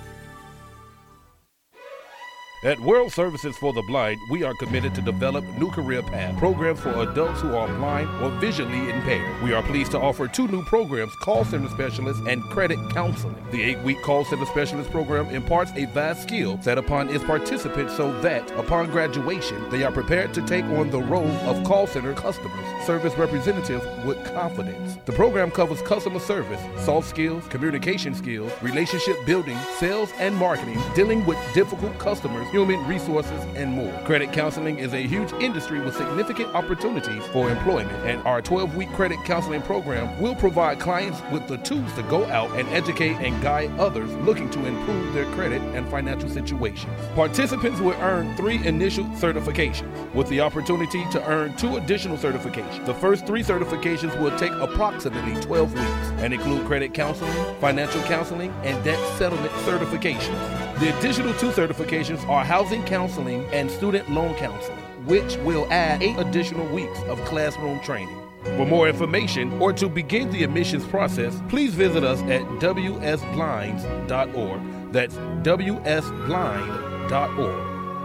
[SPEAKER 18] At World Services for the Blind, we are committed to develop new career paths, programs for adults who are blind or visually impaired. We are pleased to offer two new programs, Call Center Specialist and Credit Counseling. The eight-week Call Center Specialist program imparts a vast skill set upon its participants so that, upon graduation, they are prepared to take on the role of call center customers, service representatives with confidence. The program covers customer service, soft skills, communication skills, relationship building, sales and marketing, dealing with difficult customers, human resources, and more. Credit counseling is a huge industry with significant opportunities for employment, and our twelve-week credit counseling program will provide clients with the tools to go out and educate and guide others looking to improve their credit and financial situations. Participants will earn three initial certifications with the opportunity to earn two additional certifications. The first three certifications will take approximately twelve weeks and include credit counseling, financial counseling, and debt settlement certifications. The additional two certifications are housing counseling and student loan counseling, which will add eight additional weeks of classroom training. For more information or to begin the admissions process, please visit us at w s blinds dot org. That's w s blind dot org.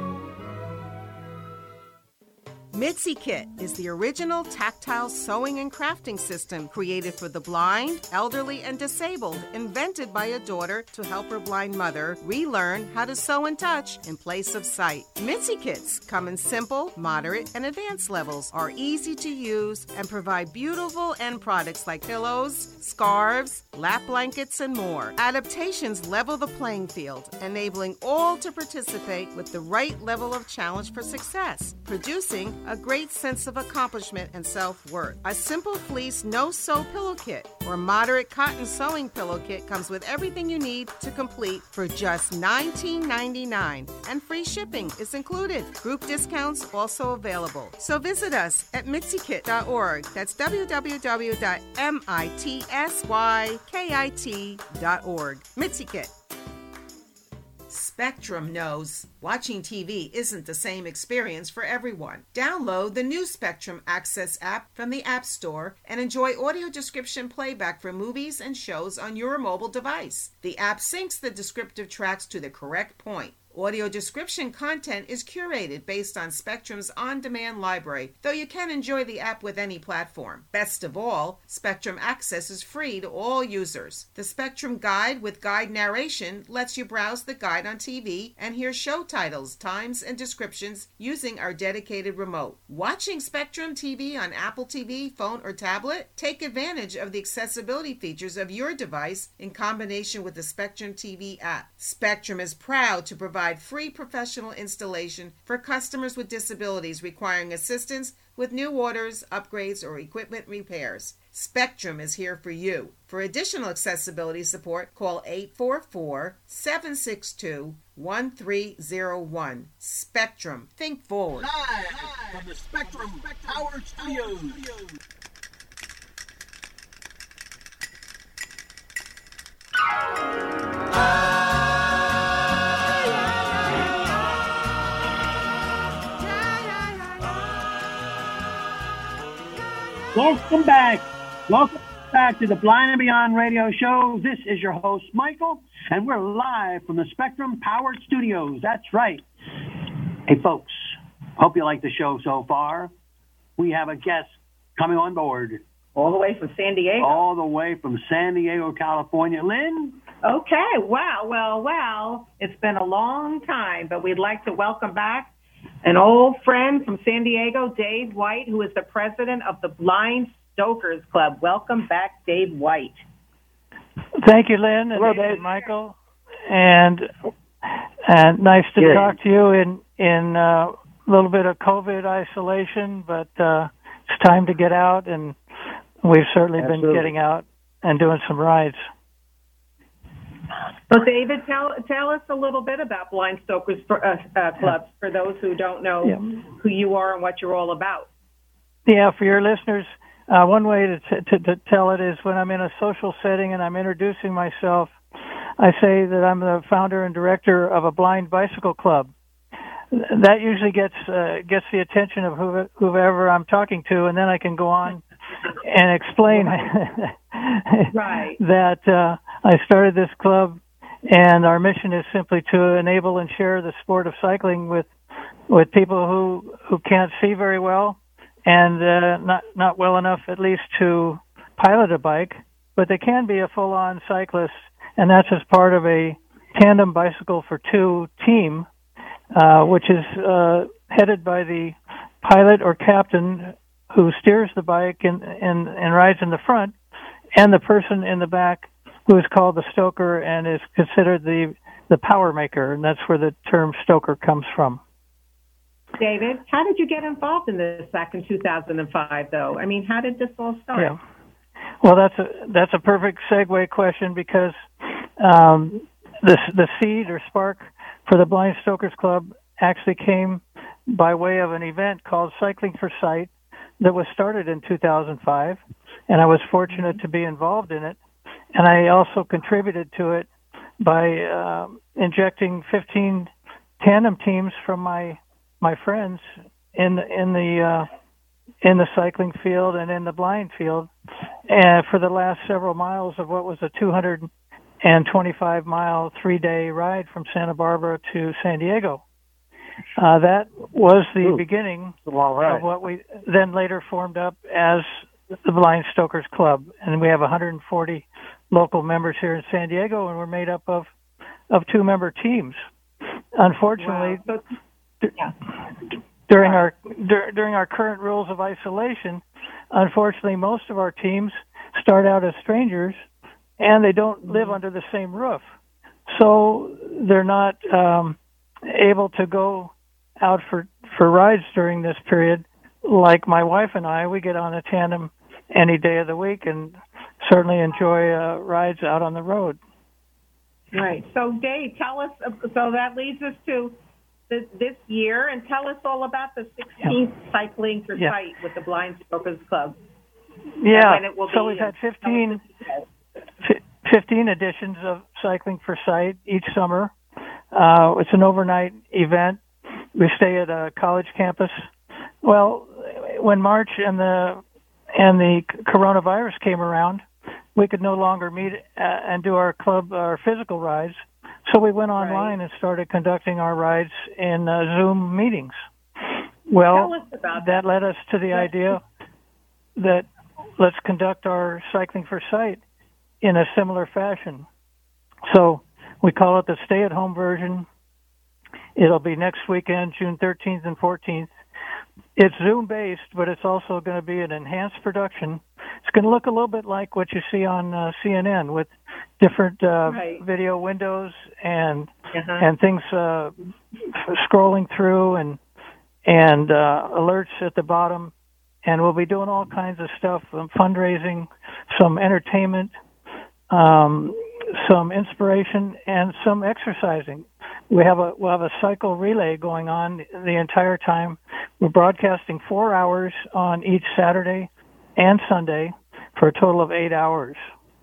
[SPEAKER 1] Mitzi Kit is the original tactile sewing and crafting system created for the blind, elderly, and disabled, invented by a daughter to help her blind mother relearn how to sew and touch in place of sight. Mitzi Kits come in simple, moderate, and advanced levels, are easy to use, and provide beautiful end products like pillows, scarves, lap blankets, and more. Adaptations level the playing field, enabling all to participate with the right level of challenge for success, producing a great sense of accomplishment and self-worth. A simple fleece no-sew pillow kit or moderate cotton sewing pillow kit comes with everything you need to complete for just nineteen ninety-nine dollars, and free shipping is included. Group discounts also available. So visit us at mitzi kit dot org. That's w w w dot mitskit dot org. Mitzi Kit. Spectrum knows watching T V isn't the same experience for everyone. Download the new Spectrum Access app from the App Store and enjoy audio description playback for movies and shows on your mobile device. The app syncs the descriptive tracks to the correct point. Audio description content is curated based on Spectrum's on-demand library, though you can enjoy the app with any platform. Best of all, Spectrum Access is free to all users. The Spectrum Guide with guide narration lets you browse the guide on T V and hear show titles, times, and descriptions using our dedicated remote. Watching Spectrum T V on Apple T V, phone, or tablet? Take advantage of the accessibility features of your device in combination with the Spectrum T V app. Spectrum is proud to provide free professional installation for customers with disabilities requiring assistance with new orders, upgrades, or equipment repairs. Spectrum is here for you. For additional accessibility support, call eight four four, seven six two, one three zero one. Spectrum. Think forward.
[SPEAKER 7] Live from the Spectrum Power Studios.
[SPEAKER 9] Welcome back. Welcome back to the Blind and Beyond radio show. This is your host, Michael, and we're live from the Spectrum Power Studios. That's right. Hey, folks, hope you like the show so far. We have a guest coming on board.
[SPEAKER 10] All the way from San Diego.
[SPEAKER 9] All the way from San Diego, California. Lynn?
[SPEAKER 10] Okay. Wow. Well, well, it's been a long time, but we'd like to welcome back an old friend from San Diego, Dave White, who is the president of the Blind Stokers Club. Welcome back, Dave White.
[SPEAKER 19] Thank you, Lynn, and,
[SPEAKER 10] Hello, Dave.
[SPEAKER 19] and Michael, and and nice to
[SPEAKER 10] Good.
[SPEAKER 19] talk to you in in uh, a little bit of COVID isolation, but uh, it's time to get out, and we've certainly
[SPEAKER 10] Absolutely.
[SPEAKER 19] been getting out and doing some rides.
[SPEAKER 10] Well, David, tell tell us a little bit about Blind Stokers for, uh, uh, Clubs for those who don't know
[SPEAKER 19] Yeah.
[SPEAKER 10] who you are and what you're all about.
[SPEAKER 19] Yeah, for your listeners, uh, one way to, t- to to tell it is when I'm in a social setting and I'm introducing myself, I say that I'm the founder and director of a blind bicycle club. That usually gets uh, gets the attention of who, whoever I'm talking to, and then I can go on and explain
[SPEAKER 10] Right.
[SPEAKER 19] that uh, I started this club, and our mission is simply to enable and share the sport of cycling with with people who who can't see very well and uh, not not well enough at least to pilot a bike, but they can be a full-on cyclist, and that's as part of a tandem bicycle for two team, uh, which is uh, headed by the pilot or captain who steers the bike and, and, and rides in the front, and the person in the back who is called the stoker and is considered the, the power maker, and that's where the term stoker comes from.
[SPEAKER 10] David, how did you get involved in this back in two thousand five, though? I mean, how did this all start?
[SPEAKER 19] Yeah. Well, that's a that's a perfect segue question because um, the the seed or spark for the Blind Stokers Club actually came by way of an event called Cycling for Sight that was started in two thousand five, and I was fortunate to be involved in it, and I also contributed to it by uh, injecting fifteen tandem teams from my my friends in in the uh, in the cycling field and in the blind field, and for the last several miles of what was a two hundred twenty-five mile three day ride from Santa Barbara to San Diego. Uh, that was the
[SPEAKER 11] Ooh,
[SPEAKER 19] beginning
[SPEAKER 11] a long ride.
[SPEAKER 19] of what we then later formed up as the Blind Stokers Club, and we have one hundred forty local members here in San Diego, and we're made up of of two member teams. Unfortunately.
[SPEAKER 10] Wow. So, yeah.
[SPEAKER 19] During our dur- during our current rules of isolation, unfortunately, most of our teams start out as strangers, and they don't live under the same roof, so they're not um, able to go out for, for rides during this period like my wife and I, we get on a tandem any day of the week and certainly enjoy uh, rides out on the road.
[SPEAKER 10] Right. So, Dave, tell us. So that leads us to this, this year, and tell us all about the sixteenth yeah. Cycling for
[SPEAKER 19] yeah.
[SPEAKER 10] Sight with the Blind Smokers Club.
[SPEAKER 19] Yeah.
[SPEAKER 10] And when it will
[SPEAKER 19] so
[SPEAKER 10] be,
[SPEAKER 19] we've had
[SPEAKER 10] uh,
[SPEAKER 19] fifteen, fifteen editions of Cycling for Sight each summer. Uh, it's an overnight event. We stay at a college campus. Well, when March and the and the coronavirus came around, we could no longer meet uh, and do our club, our physical rides. So we went online right. and started conducting our rides in uh, Zoom meetings. Well, that. that led us to the idea that let's conduct our Cycling for Sight in a similar fashion. So we call it the stay-at-home version. It'll be next weekend, June thirteenth and fourteenth. It's Zoom-based, but it's also going to be an enhanced production. It's going to look a little bit like what you see on uh, C N N with different uh, right. video windows and uh-huh. and things uh, scrolling through and and uh, alerts at the bottom. And we'll be doing all kinds of stuff, um, fundraising, some entertainment, um, some inspiration, and some exercising. We have a we'll have a cycle relay going on the entire time. We're broadcasting four hours on each Saturday and Sunday for a total of eight hours.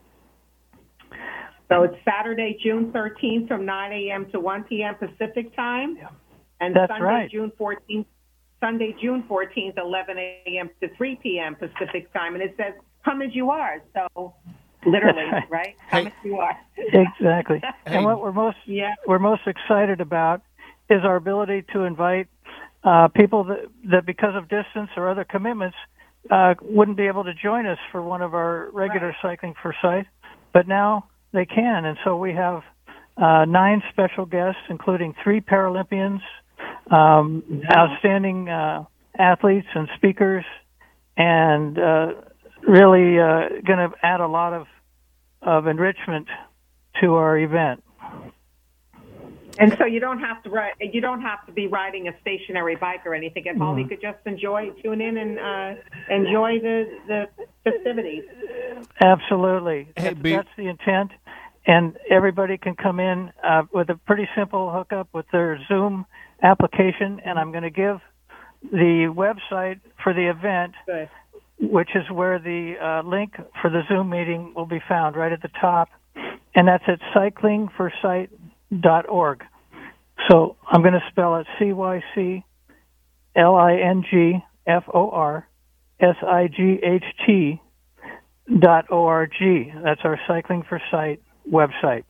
[SPEAKER 10] So it's Saturday, June thirteenth from nine a.m. to one p.m. Pacific time,
[SPEAKER 19] yeah.
[SPEAKER 10] and
[SPEAKER 19] That's
[SPEAKER 10] Sunday,
[SPEAKER 19] right.
[SPEAKER 10] June fourteenth, Sunday, June fourteenth, eleven a.m. to three p.m. Pacific time, and it says "Come as you are." So. Literally,
[SPEAKER 19] right.
[SPEAKER 10] right? How much you are.
[SPEAKER 19] Exactly.
[SPEAKER 3] Hey.
[SPEAKER 19] And what we're most
[SPEAKER 10] yeah.
[SPEAKER 19] we're most excited about is our ability to invite uh, people that, that, because of distance or other commitments, uh, wouldn't be able to join us for one of our regular
[SPEAKER 10] right.
[SPEAKER 19] Cycling for Sight, but now they can. And so we have uh, nine special guests, including three Paralympians, um, wow. outstanding uh, athletes and speakers, and uh, really uh, going to add a lot of of enrichment to our event.
[SPEAKER 10] And so you don't have to ride, you don't have to be riding a stationary bike or anything at home.
[SPEAKER 19] Mm-hmm.
[SPEAKER 10] You could just enjoy, tune in, and uh, enjoy the, the festivities.
[SPEAKER 19] Absolutely,
[SPEAKER 3] Hey,
[SPEAKER 19] that's,
[SPEAKER 3] B-
[SPEAKER 19] that's the intent. And everybody can come in uh, with a pretty simple hookup with their Zoom application. And I'm going to give the website for the event.
[SPEAKER 10] Good.
[SPEAKER 19] Which is where the uh, link for the Zoom meeting will be found, right at the top. And that's at cycling for sight dot org. So I'm going to spell it C Y C L I N G F O R S I G H T dot O R G. That's our Cycling for Sight website.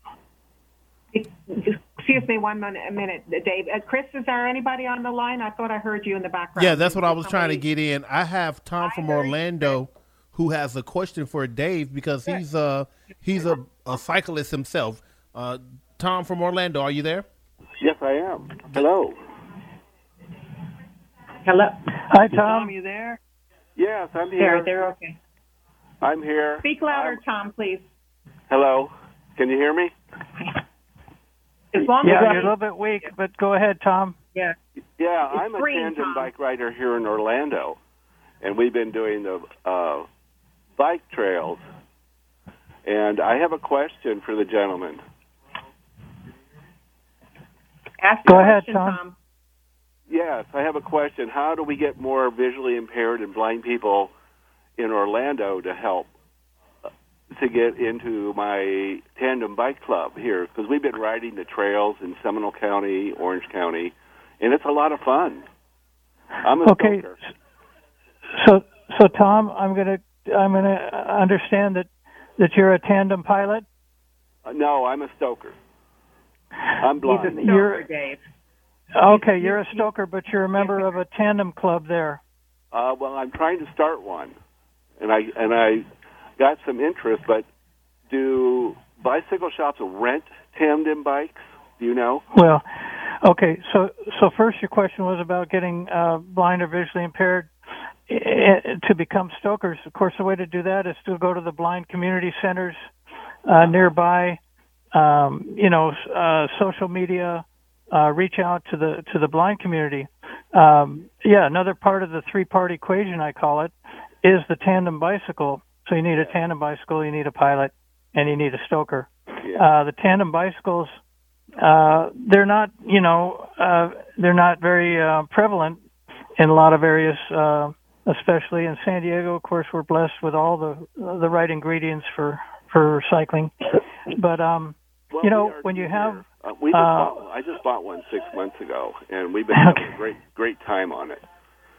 [SPEAKER 10] Excuse me one minute, a minute, Dave. Uh, Chris, is there anybody on the line? I thought I heard you in the background.
[SPEAKER 3] Yeah, that's what I was trying to get in. I have Tom from Orlando who has a question for Dave because he's uh he's a, a cyclist himself. Uh, Tom from Orlando, are you there?
[SPEAKER 20] Yes, I am. Hello.
[SPEAKER 10] Hello.
[SPEAKER 19] Hi, Tom.
[SPEAKER 20] Tom,
[SPEAKER 10] you there?
[SPEAKER 20] Yes, I'm here.
[SPEAKER 10] There, they're okay.
[SPEAKER 20] I'm here.
[SPEAKER 10] Speak louder,
[SPEAKER 20] I'm...
[SPEAKER 10] Tom, please.
[SPEAKER 20] Hello. Can you hear me?
[SPEAKER 10] As long
[SPEAKER 19] yeah,
[SPEAKER 10] as
[SPEAKER 19] you're a little bit weak, but go ahead, Tom.
[SPEAKER 10] Yeah.
[SPEAKER 20] Yeah,
[SPEAKER 10] It's
[SPEAKER 20] I'm a
[SPEAKER 10] green,
[SPEAKER 20] tandem
[SPEAKER 10] Tom.
[SPEAKER 20] bike rider here in Orlando, and we've been doing the uh, bike trails. And I have a question for the gentleman.
[SPEAKER 10] Ask
[SPEAKER 19] Go
[SPEAKER 10] your
[SPEAKER 19] ahead,
[SPEAKER 10] question,
[SPEAKER 19] Tom.
[SPEAKER 10] Tom.
[SPEAKER 20] Yes, I have a question. How do we get more visually impaired and blind people in Orlando to help uh, to get into my tandem bike club here? Because we've been riding the trails in Seminole County, Orange County, and it's a lot of fun. I'm a
[SPEAKER 19] Okay.
[SPEAKER 20] stoker.
[SPEAKER 19] So, so Tom, I'm gonna I'm gonna understand that that you're a tandem pilot.
[SPEAKER 20] Uh, no, I'm a stoker. I'm blind.
[SPEAKER 10] He's a
[SPEAKER 19] You're-
[SPEAKER 10] stoker, Dave.
[SPEAKER 19] Okay, you're a stoker, but you're a member of a tandem club there.
[SPEAKER 20] Uh, well, I'm trying to start one, and I and I got some interest. But do bicycle shops rent tandem bikes? Do you know?
[SPEAKER 19] Well, okay. So, so first, your question was about getting uh, blind or visually impaired eh, to become stokers. Of course, the way to do that is to go to the blind community centers uh, nearby. Um, you know, uh, social media. Uh, reach out to the to the blind community. um, yeah, another part of the three-part equation, I call it, is the tandem bicycle. So you need a tandem bicycle, you need a pilot, and you need a stoker.
[SPEAKER 20] Yeah.
[SPEAKER 19] Uh, the tandem bicycles, uh, they're not, you know, uh, they're not very uh, prevalent in a lot of areas, uh, especially in San Diego. Of course, we're blessed with all the the right ingredients for for cycling. But um,
[SPEAKER 20] Well,
[SPEAKER 19] you know,
[SPEAKER 20] we are
[SPEAKER 19] when you
[SPEAKER 20] here.
[SPEAKER 19] have
[SPEAKER 20] Uh, we just
[SPEAKER 19] uh,
[SPEAKER 20] bought, I just bought one six months ago, and we've been having a great great time on it.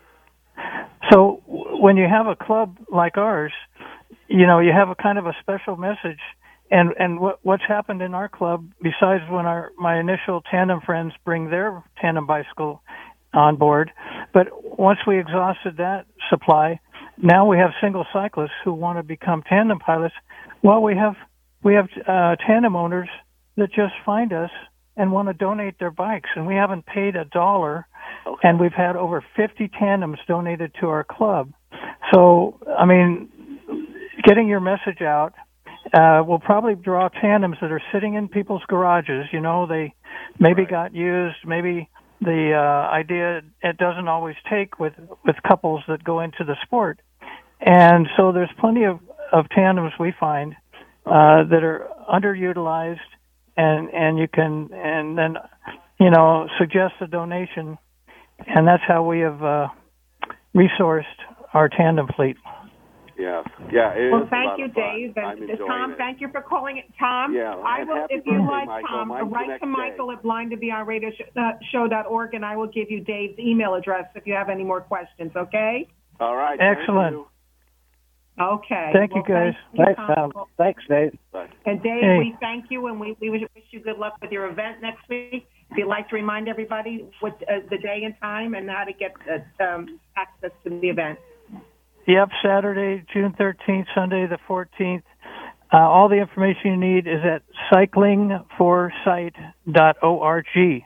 [SPEAKER 19] So w- when you have a club like ours, you know, you have a kind of a special message. And and what what's happened in our club, besides when our my initial tandem friends bring their tandem bicycle on board, but once we exhausted that supply, now we have single cyclists who want to become tandem pilots. Well, we have we have uh, tandem owners that just find us and want to donate their bikes, and we haven't paid a dollar.
[SPEAKER 20] Okay.
[SPEAKER 19] And we've had over fifty tandems donated to our club. So, I mean, getting your message out uh, will probably draw tandems that are sitting in people's garages. You know, they maybe
[SPEAKER 20] Right.
[SPEAKER 19] got used, maybe the uh, idea it doesn't always take with, with couples that go into the sport. And so there's plenty of, of tandems we find uh, that are underutilized, and, and you can, and then, you know, suggest a donation. And that's how we have uh, resourced our tandem fleet.
[SPEAKER 20] Yeah, yeah. It
[SPEAKER 10] Well,
[SPEAKER 20] is a
[SPEAKER 10] thank
[SPEAKER 20] lot
[SPEAKER 10] you,
[SPEAKER 20] of fun.
[SPEAKER 10] Dave.
[SPEAKER 20] I'm
[SPEAKER 10] And
[SPEAKER 20] enjoying
[SPEAKER 10] Tom,
[SPEAKER 20] it.
[SPEAKER 10] thank you for calling it. Tom,
[SPEAKER 20] Yeah,
[SPEAKER 10] I
[SPEAKER 20] and
[SPEAKER 10] will,
[SPEAKER 20] happy
[SPEAKER 10] if you
[SPEAKER 20] birthday,
[SPEAKER 10] like,
[SPEAKER 20] Michael.
[SPEAKER 10] Tom,
[SPEAKER 20] Mine's the
[SPEAKER 10] write
[SPEAKER 20] next
[SPEAKER 10] to
[SPEAKER 20] day.
[SPEAKER 10] Michael at blind to beyond radio show dot org, and I will give you Dave's email address if you have any more questions, okay?
[SPEAKER 20] All right.
[SPEAKER 19] Excellent.
[SPEAKER 20] Thank
[SPEAKER 10] Okay.
[SPEAKER 19] Thank you,
[SPEAKER 10] Well,
[SPEAKER 19] guys.
[SPEAKER 10] thank you,
[SPEAKER 11] Thanks, Tom.
[SPEAKER 10] Tom.
[SPEAKER 11] Thanks, Dave.
[SPEAKER 20] you. Bye.
[SPEAKER 10] And Dave,
[SPEAKER 19] Hey.
[SPEAKER 10] we thank you, and we, we wish you good luck with your event next week. If you'd like to remind everybody what uh, the day and time and how to get uh, um, access to the event.
[SPEAKER 19] Yep, Saturday, June thirteenth, Sunday the fourteenth. Uh, all the information you need is at cycling foresight dot org.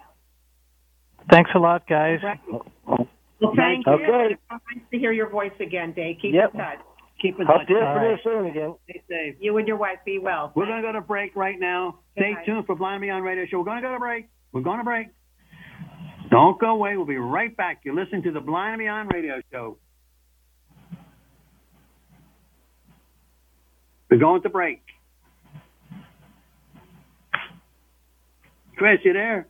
[SPEAKER 19] Thanks a lot, guys.
[SPEAKER 10] Well, thank you.
[SPEAKER 11] Okay.
[SPEAKER 10] It's nice to hear your voice again, Dave. Keep
[SPEAKER 11] Yep.
[SPEAKER 10] in touch.
[SPEAKER 7] Keep in
[SPEAKER 11] Hope
[SPEAKER 7] touch.
[SPEAKER 11] to hear
[SPEAKER 19] All
[SPEAKER 11] from you
[SPEAKER 19] right.
[SPEAKER 11] soon again.
[SPEAKER 7] Stay safe.
[SPEAKER 10] You and your wife be well.
[SPEAKER 7] We're going to go to break right now.
[SPEAKER 10] Good
[SPEAKER 7] Stay
[SPEAKER 10] night.
[SPEAKER 7] tuned for Blind Beyond Radio Show. We're going to go to break. We're going to break. Don't go away. We'll be right back. You're listening to the Blind Beyond Radio Show. We're going to break. Chris, you there?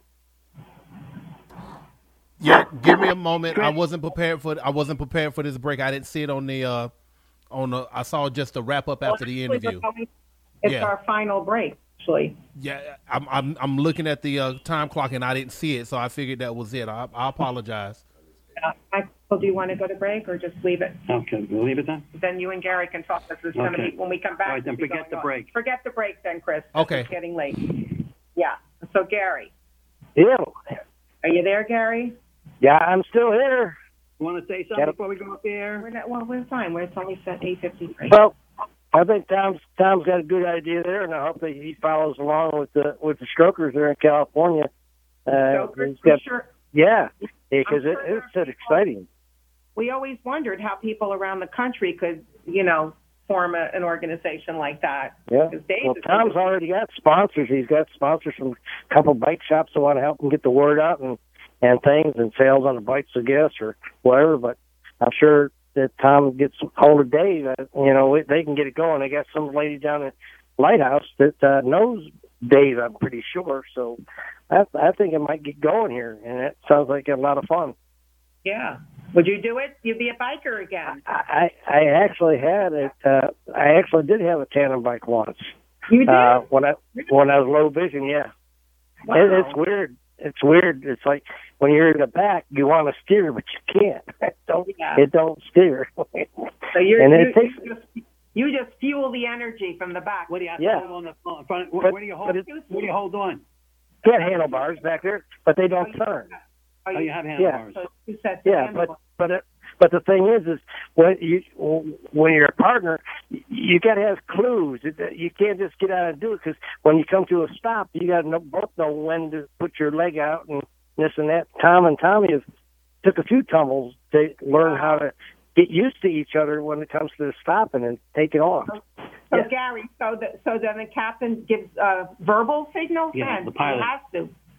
[SPEAKER 3] Yeah, give me a moment. I wasn't prepared for I wasn't prepared for this break. I didn't see it on the uh on the I saw just a wrap up after the interview.
[SPEAKER 10] It's
[SPEAKER 3] Yeah.
[SPEAKER 10] our final break, actually.
[SPEAKER 3] Yeah, I'm I'm I'm looking at the uh, time clock and I didn't see it, so I figured that was it. I, I apologize.
[SPEAKER 10] Uh, Michael, do you want to go to break or just leave it?
[SPEAKER 7] Okay, we'll leave it then.
[SPEAKER 10] Then you and Gary can talk. This is going to
[SPEAKER 7] Okay.
[SPEAKER 10] be when we come back.
[SPEAKER 7] All right, then
[SPEAKER 10] it'll be
[SPEAKER 7] forget
[SPEAKER 10] going
[SPEAKER 7] the
[SPEAKER 10] on.
[SPEAKER 7] break.
[SPEAKER 10] Forget the break, then, Chris. 'cause
[SPEAKER 3] Okay.
[SPEAKER 10] It's getting late. Yeah. So, Gary,
[SPEAKER 11] Yeah.
[SPEAKER 10] are you there, Gary?
[SPEAKER 11] Yeah, I'm still here.
[SPEAKER 7] You want to say something
[SPEAKER 11] Yep.
[SPEAKER 7] before we go up the air?
[SPEAKER 10] We're not, well, we're fine. We're, it's only set eight fifty-three.
[SPEAKER 11] Well, I think Tom's Tom's got a good idea there, and I hope that he follows along with the with the strokers there in California. Uh,
[SPEAKER 10] Strokers,
[SPEAKER 11] he's
[SPEAKER 10] for
[SPEAKER 11] got-
[SPEAKER 10] sure.
[SPEAKER 11] Yeah, because
[SPEAKER 10] I'm
[SPEAKER 11] it,
[SPEAKER 10] sure
[SPEAKER 11] it's it's exciting.
[SPEAKER 10] We always wondered how people around the country could, you know, form a, an organization like that.
[SPEAKER 11] Yeah.
[SPEAKER 10] 'Cause Dave
[SPEAKER 11] Well,
[SPEAKER 10] is-
[SPEAKER 11] Tom's already got sponsors. He's got sponsors from a couple bike shops that want to help him get the word out and and things and sales on the bikes, I guess, or whatever. But I'm sure that Tom gets hold of Dave. Uh, you know, they can get it going. They got some lady down at Lighthouse that uh, knows Dave, I'm pretty sure. So I, I think it might get going here, and it sounds like a lot of fun.
[SPEAKER 10] Yeah. Would you do it? You'd be a biker again.
[SPEAKER 11] I I actually had it. Uh, I actually did have a tandem bike once.
[SPEAKER 10] You did?
[SPEAKER 11] Uh, when I when I was low vision, yeah.
[SPEAKER 10] Wow.
[SPEAKER 11] It, it's weird. It's weird. It's like when you're in the back, you want to steer, but you can't. It don't,
[SPEAKER 10] Yeah.
[SPEAKER 11] it don't steer.
[SPEAKER 10] So you're,
[SPEAKER 11] and
[SPEAKER 10] you,
[SPEAKER 11] it takes.
[SPEAKER 10] you, just, you just fuel the energy from the back.
[SPEAKER 7] What do you have
[SPEAKER 11] Yeah.
[SPEAKER 7] to hold on the phone? Front, where,
[SPEAKER 11] But-
[SPEAKER 7] where do you hold?
[SPEAKER 11] but it-
[SPEAKER 7] Where do you hold on?
[SPEAKER 11] Got handlebars back there, but they don't
[SPEAKER 10] Oh,
[SPEAKER 11] turn.
[SPEAKER 10] Oh,
[SPEAKER 7] Oh, you have
[SPEAKER 11] Yeah.
[SPEAKER 7] handlebars.
[SPEAKER 10] So you said
[SPEAKER 11] Yeah, but but it, but the thing is, is when you when you're a partner, you got to have clues. You can't just get out and do it, because when you come to a stop, you got to know, both know when to put your leg out and this and that. Tom and Tommy have took a few tumbles to learn how to get used to each other when it comes to stopping and taking off.
[SPEAKER 10] So Gary, so that so then the captain gives uh, verbal signals.
[SPEAKER 7] Yeah,
[SPEAKER 10] then?
[SPEAKER 7] the pilot.
[SPEAKER 10] He has to.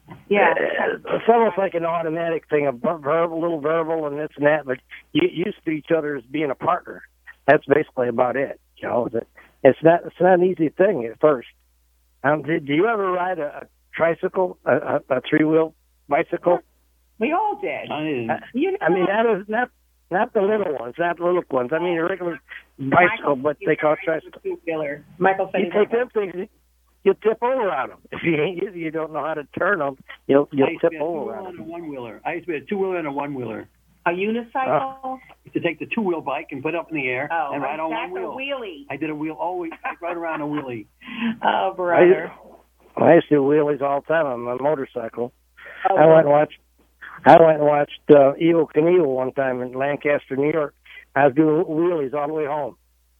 [SPEAKER 10] Yeah.
[SPEAKER 11] Uh, It's almost like an automatic thing, a ver- verbal, little verbal, and this and that. But you get used to each other as being a partner. That's basically about it. You know, That- it's not it's not an easy thing at first. Um, did, do you ever ride a, a tricycle, a, a, a three wheel bicycle?
[SPEAKER 10] We all did.
[SPEAKER 11] I
[SPEAKER 10] didn't. You know,
[SPEAKER 11] I mean, that is not not the little ones, not the little ones. I mean, a regular bicycle, but they call it tricycle.
[SPEAKER 10] Two-wheeler. Michael said
[SPEAKER 11] You
[SPEAKER 10] he
[SPEAKER 11] take
[SPEAKER 10] was-
[SPEAKER 11] them things, you'll tip over on them. If you ain't, you don't know how to turn them, you'll
[SPEAKER 9] I
[SPEAKER 11] you'll
[SPEAKER 9] used to
[SPEAKER 11] tip
[SPEAKER 9] be a
[SPEAKER 11] over
[SPEAKER 9] two-wheeler
[SPEAKER 11] on
[SPEAKER 9] and
[SPEAKER 11] them.
[SPEAKER 9] a one-wheeler. I used to be a two-wheeler and a one-wheeler.
[SPEAKER 10] A unicycle?
[SPEAKER 9] To take the two-wheel bike and put it up in the air
[SPEAKER 10] Oh,
[SPEAKER 9] and ride on
[SPEAKER 10] that's
[SPEAKER 9] one
[SPEAKER 10] a
[SPEAKER 9] wheel.
[SPEAKER 10] wheelie.
[SPEAKER 9] I did a wheel always right around a wheelie.
[SPEAKER 10] Oh,
[SPEAKER 11] I,
[SPEAKER 10] brother.
[SPEAKER 11] I used to do wheelies all the time on my motorcycle.
[SPEAKER 10] Oh,
[SPEAKER 11] I went and watched. I went and watched uh, Evel Knievel one time in Lancaster, New York. I was doing wheelies all the way home.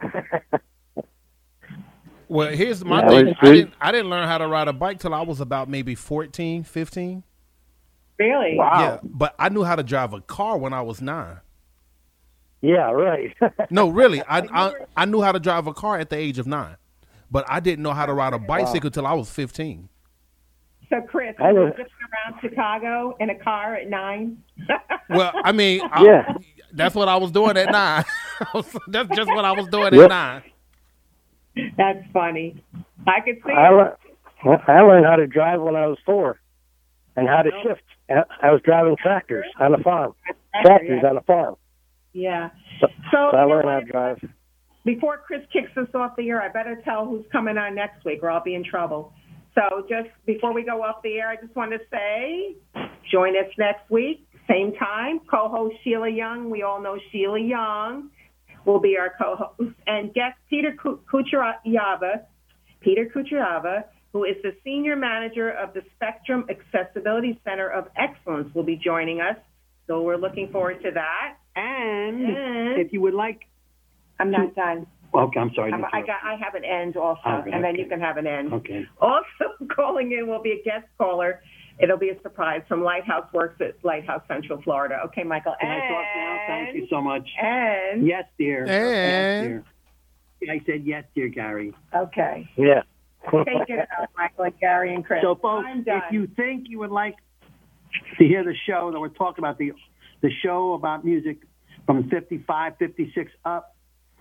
[SPEAKER 3] Well, here's my
[SPEAKER 11] Yeah,
[SPEAKER 3] thing.
[SPEAKER 11] it's
[SPEAKER 3] I
[SPEAKER 11] sweet.
[SPEAKER 3] didn't I didn't learn how to ride a bike till I was about maybe fourteen, fifteen.
[SPEAKER 10] Really?
[SPEAKER 3] Yeah, but I knew how to drive a car when I was nine.
[SPEAKER 11] Yeah, right.
[SPEAKER 3] No, really, I, I I knew how to drive a car at the age of nine, but I didn't know how to ride a bicycle till I was fifteen.
[SPEAKER 10] So, Chris,
[SPEAKER 11] I
[SPEAKER 10] you
[SPEAKER 11] know.
[SPEAKER 10] were just around Chicago in a car at nine?
[SPEAKER 3] Well, I mean, I,
[SPEAKER 11] Yeah.
[SPEAKER 3] that's what I was doing at nine. That's just what I was doing
[SPEAKER 11] Yep.
[SPEAKER 3] at nine.
[SPEAKER 10] That's funny. I could see
[SPEAKER 11] I,
[SPEAKER 10] it.
[SPEAKER 11] le- I learned how to drive when I was four, and how to shift. I I was driving tractors on a farm. Tractors
[SPEAKER 10] yeah.
[SPEAKER 11] on a farm.
[SPEAKER 10] Yeah.
[SPEAKER 11] So,
[SPEAKER 10] So,
[SPEAKER 11] so I
[SPEAKER 10] you know
[SPEAKER 11] learned how
[SPEAKER 10] what?
[SPEAKER 11] to drive.
[SPEAKER 10] Before Chris kicks us off the air, I better tell who's coming on next week or I'll be in trouble. So just before we go off the air, I just want to say, join us next week, same time. Co-host Sheila Young. We all know Sheila Young will be our co-host. And guest Peter Ku- Kucherava, Peter Kucherava, who is the Senior Manager of the Spectrum Accessibility Center of Excellence, will be joining us. So we're looking forward to that.
[SPEAKER 9] And,
[SPEAKER 10] And
[SPEAKER 9] if you would like,
[SPEAKER 10] I'm not done.
[SPEAKER 9] okay, I'm sorry. to
[SPEAKER 10] I'm, I
[SPEAKER 9] interrupt.
[SPEAKER 10] got. I have an end also,
[SPEAKER 9] Okay,
[SPEAKER 10] and then
[SPEAKER 9] okay.
[SPEAKER 10] you can have an end.
[SPEAKER 9] Okay.
[SPEAKER 10] Also calling in will be a guest caller. It'll be a surprise from Lighthouse Works at Lighthouse Central, Florida. Okay, Michael.
[SPEAKER 9] Can
[SPEAKER 10] and,
[SPEAKER 9] I talk now? Thank you so much.
[SPEAKER 10] And
[SPEAKER 9] Yes, dear.
[SPEAKER 3] And-
[SPEAKER 9] Yes, dear. I said yes, dear Gary.
[SPEAKER 10] okay,
[SPEAKER 11] Yeah.
[SPEAKER 10] take it out, Michael and Gary and Chris.
[SPEAKER 9] So, folks,
[SPEAKER 10] I'm done.
[SPEAKER 9] if you think you would like to hear the show that we're talking about, the the show about music from fifty-five, fifty-six up,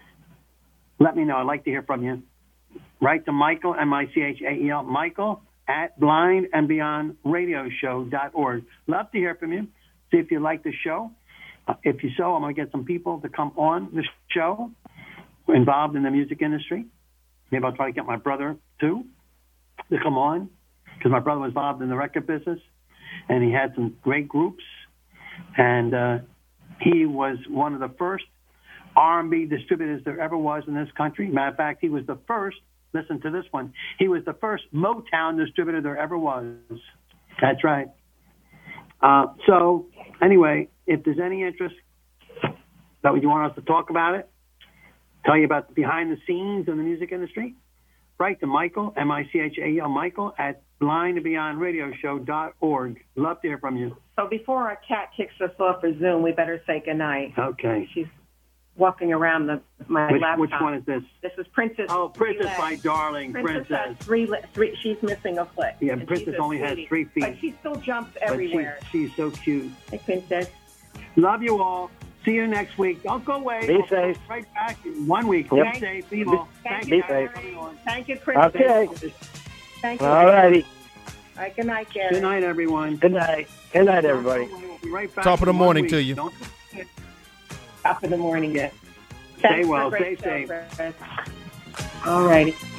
[SPEAKER 9] let me know. I'd like to hear from you. Write to Michael, M I C H A E L, Michael at blind and beyond radio show dot org. Love to hear from you. See if you like the show. Uh, if you so, I'm going to get some people to come on the show involved in the music industry. Maybe I'll try to get my brother, too, to come on, because my brother was involved in the record business, and he had some great groups, and uh, he was one of the first R and B distributors there ever was in this country. Matter of fact, he was the first, listen to this one, he was the first Motown distributor there ever was. That's right. Uh, so, anyway, if there's any interest that you want us to talk about it, tell you about the behind the scenes in the music industry, write to Michael, M I C H A E L, Michael, at blind and beyond radio show dot org. Love to hear from you.
[SPEAKER 10] So before our cat kicks us off for Zoom, we better say goodnight.
[SPEAKER 9] Okay.
[SPEAKER 10] She's walking around the my
[SPEAKER 9] Which,
[SPEAKER 10] laptop.
[SPEAKER 9] which one is this?
[SPEAKER 10] This is Princess.
[SPEAKER 9] Oh, Princess,
[SPEAKER 10] Three
[SPEAKER 9] my
[SPEAKER 10] legs.
[SPEAKER 9] darling,
[SPEAKER 10] Princess.
[SPEAKER 9] Princess.
[SPEAKER 10] has three, le- three. She's missing a foot.
[SPEAKER 9] Yeah,
[SPEAKER 10] And
[SPEAKER 9] Princess
[SPEAKER 10] she's a
[SPEAKER 9] only has
[SPEAKER 10] sweetie.
[SPEAKER 9] three feet.
[SPEAKER 10] But she still jumps
[SPEAKER 9] But
[SPEAKER 10] everywhere.
[SPEAKER 9] She's, she's so cute.
[SPEAKER 10] Hey, Princess.
[SPEAKER 9] Love you all. See you next week. Don't go away.
[SPEAKER 11] Be
[SPEAKER 9] We'll
[SPEAKER 11] safe.
[SPEAKER 9] be right back in one week.
[SPEAKER 11] Yep.
[SPEAKER 9] Be safe. Be well.
[SPEAKER 10] Thank
[SPEAKER 9] Thank
[SPEAKER 10] you.
[SPEAKER 9] you.
[SPEAKER 11] Be safe.
[SPEAKER 10] Thank you, Chris.
[SPEAKER 11] Okay.
[SPEAKER 10] Thank you.
[SPEAKER 11] All righty.
[SPEAKER 10] All right, good night, Gary.
[SPEAKER 9] Good night, everyone.
[SPEAKER 11] Good night. Good night, everybody.
[SPEAKER 9] We'll be right back
[SPEAKER 3] Top of the
[SPEAKER 9] in one
[SPEAKER 3] morning
[SPEAKER 9] week.
[SPEAKER 3] to you.
[SPEAKER 9] Don't
[SPEAKER 10] Top of the morning.
[SPEAKER 9] forget.
[SPEAKER 10] Thanks
[SPEAKER 9] Stay
[SPEAKER 10] for
[SPEAKER 9] well.
[SPEAKER 10] a great
[SPEAKER 9] Stay
[SPEAKER 10] show,
[SPEAKER 9] safe.
[SPEAKER 10] Chris. All righty.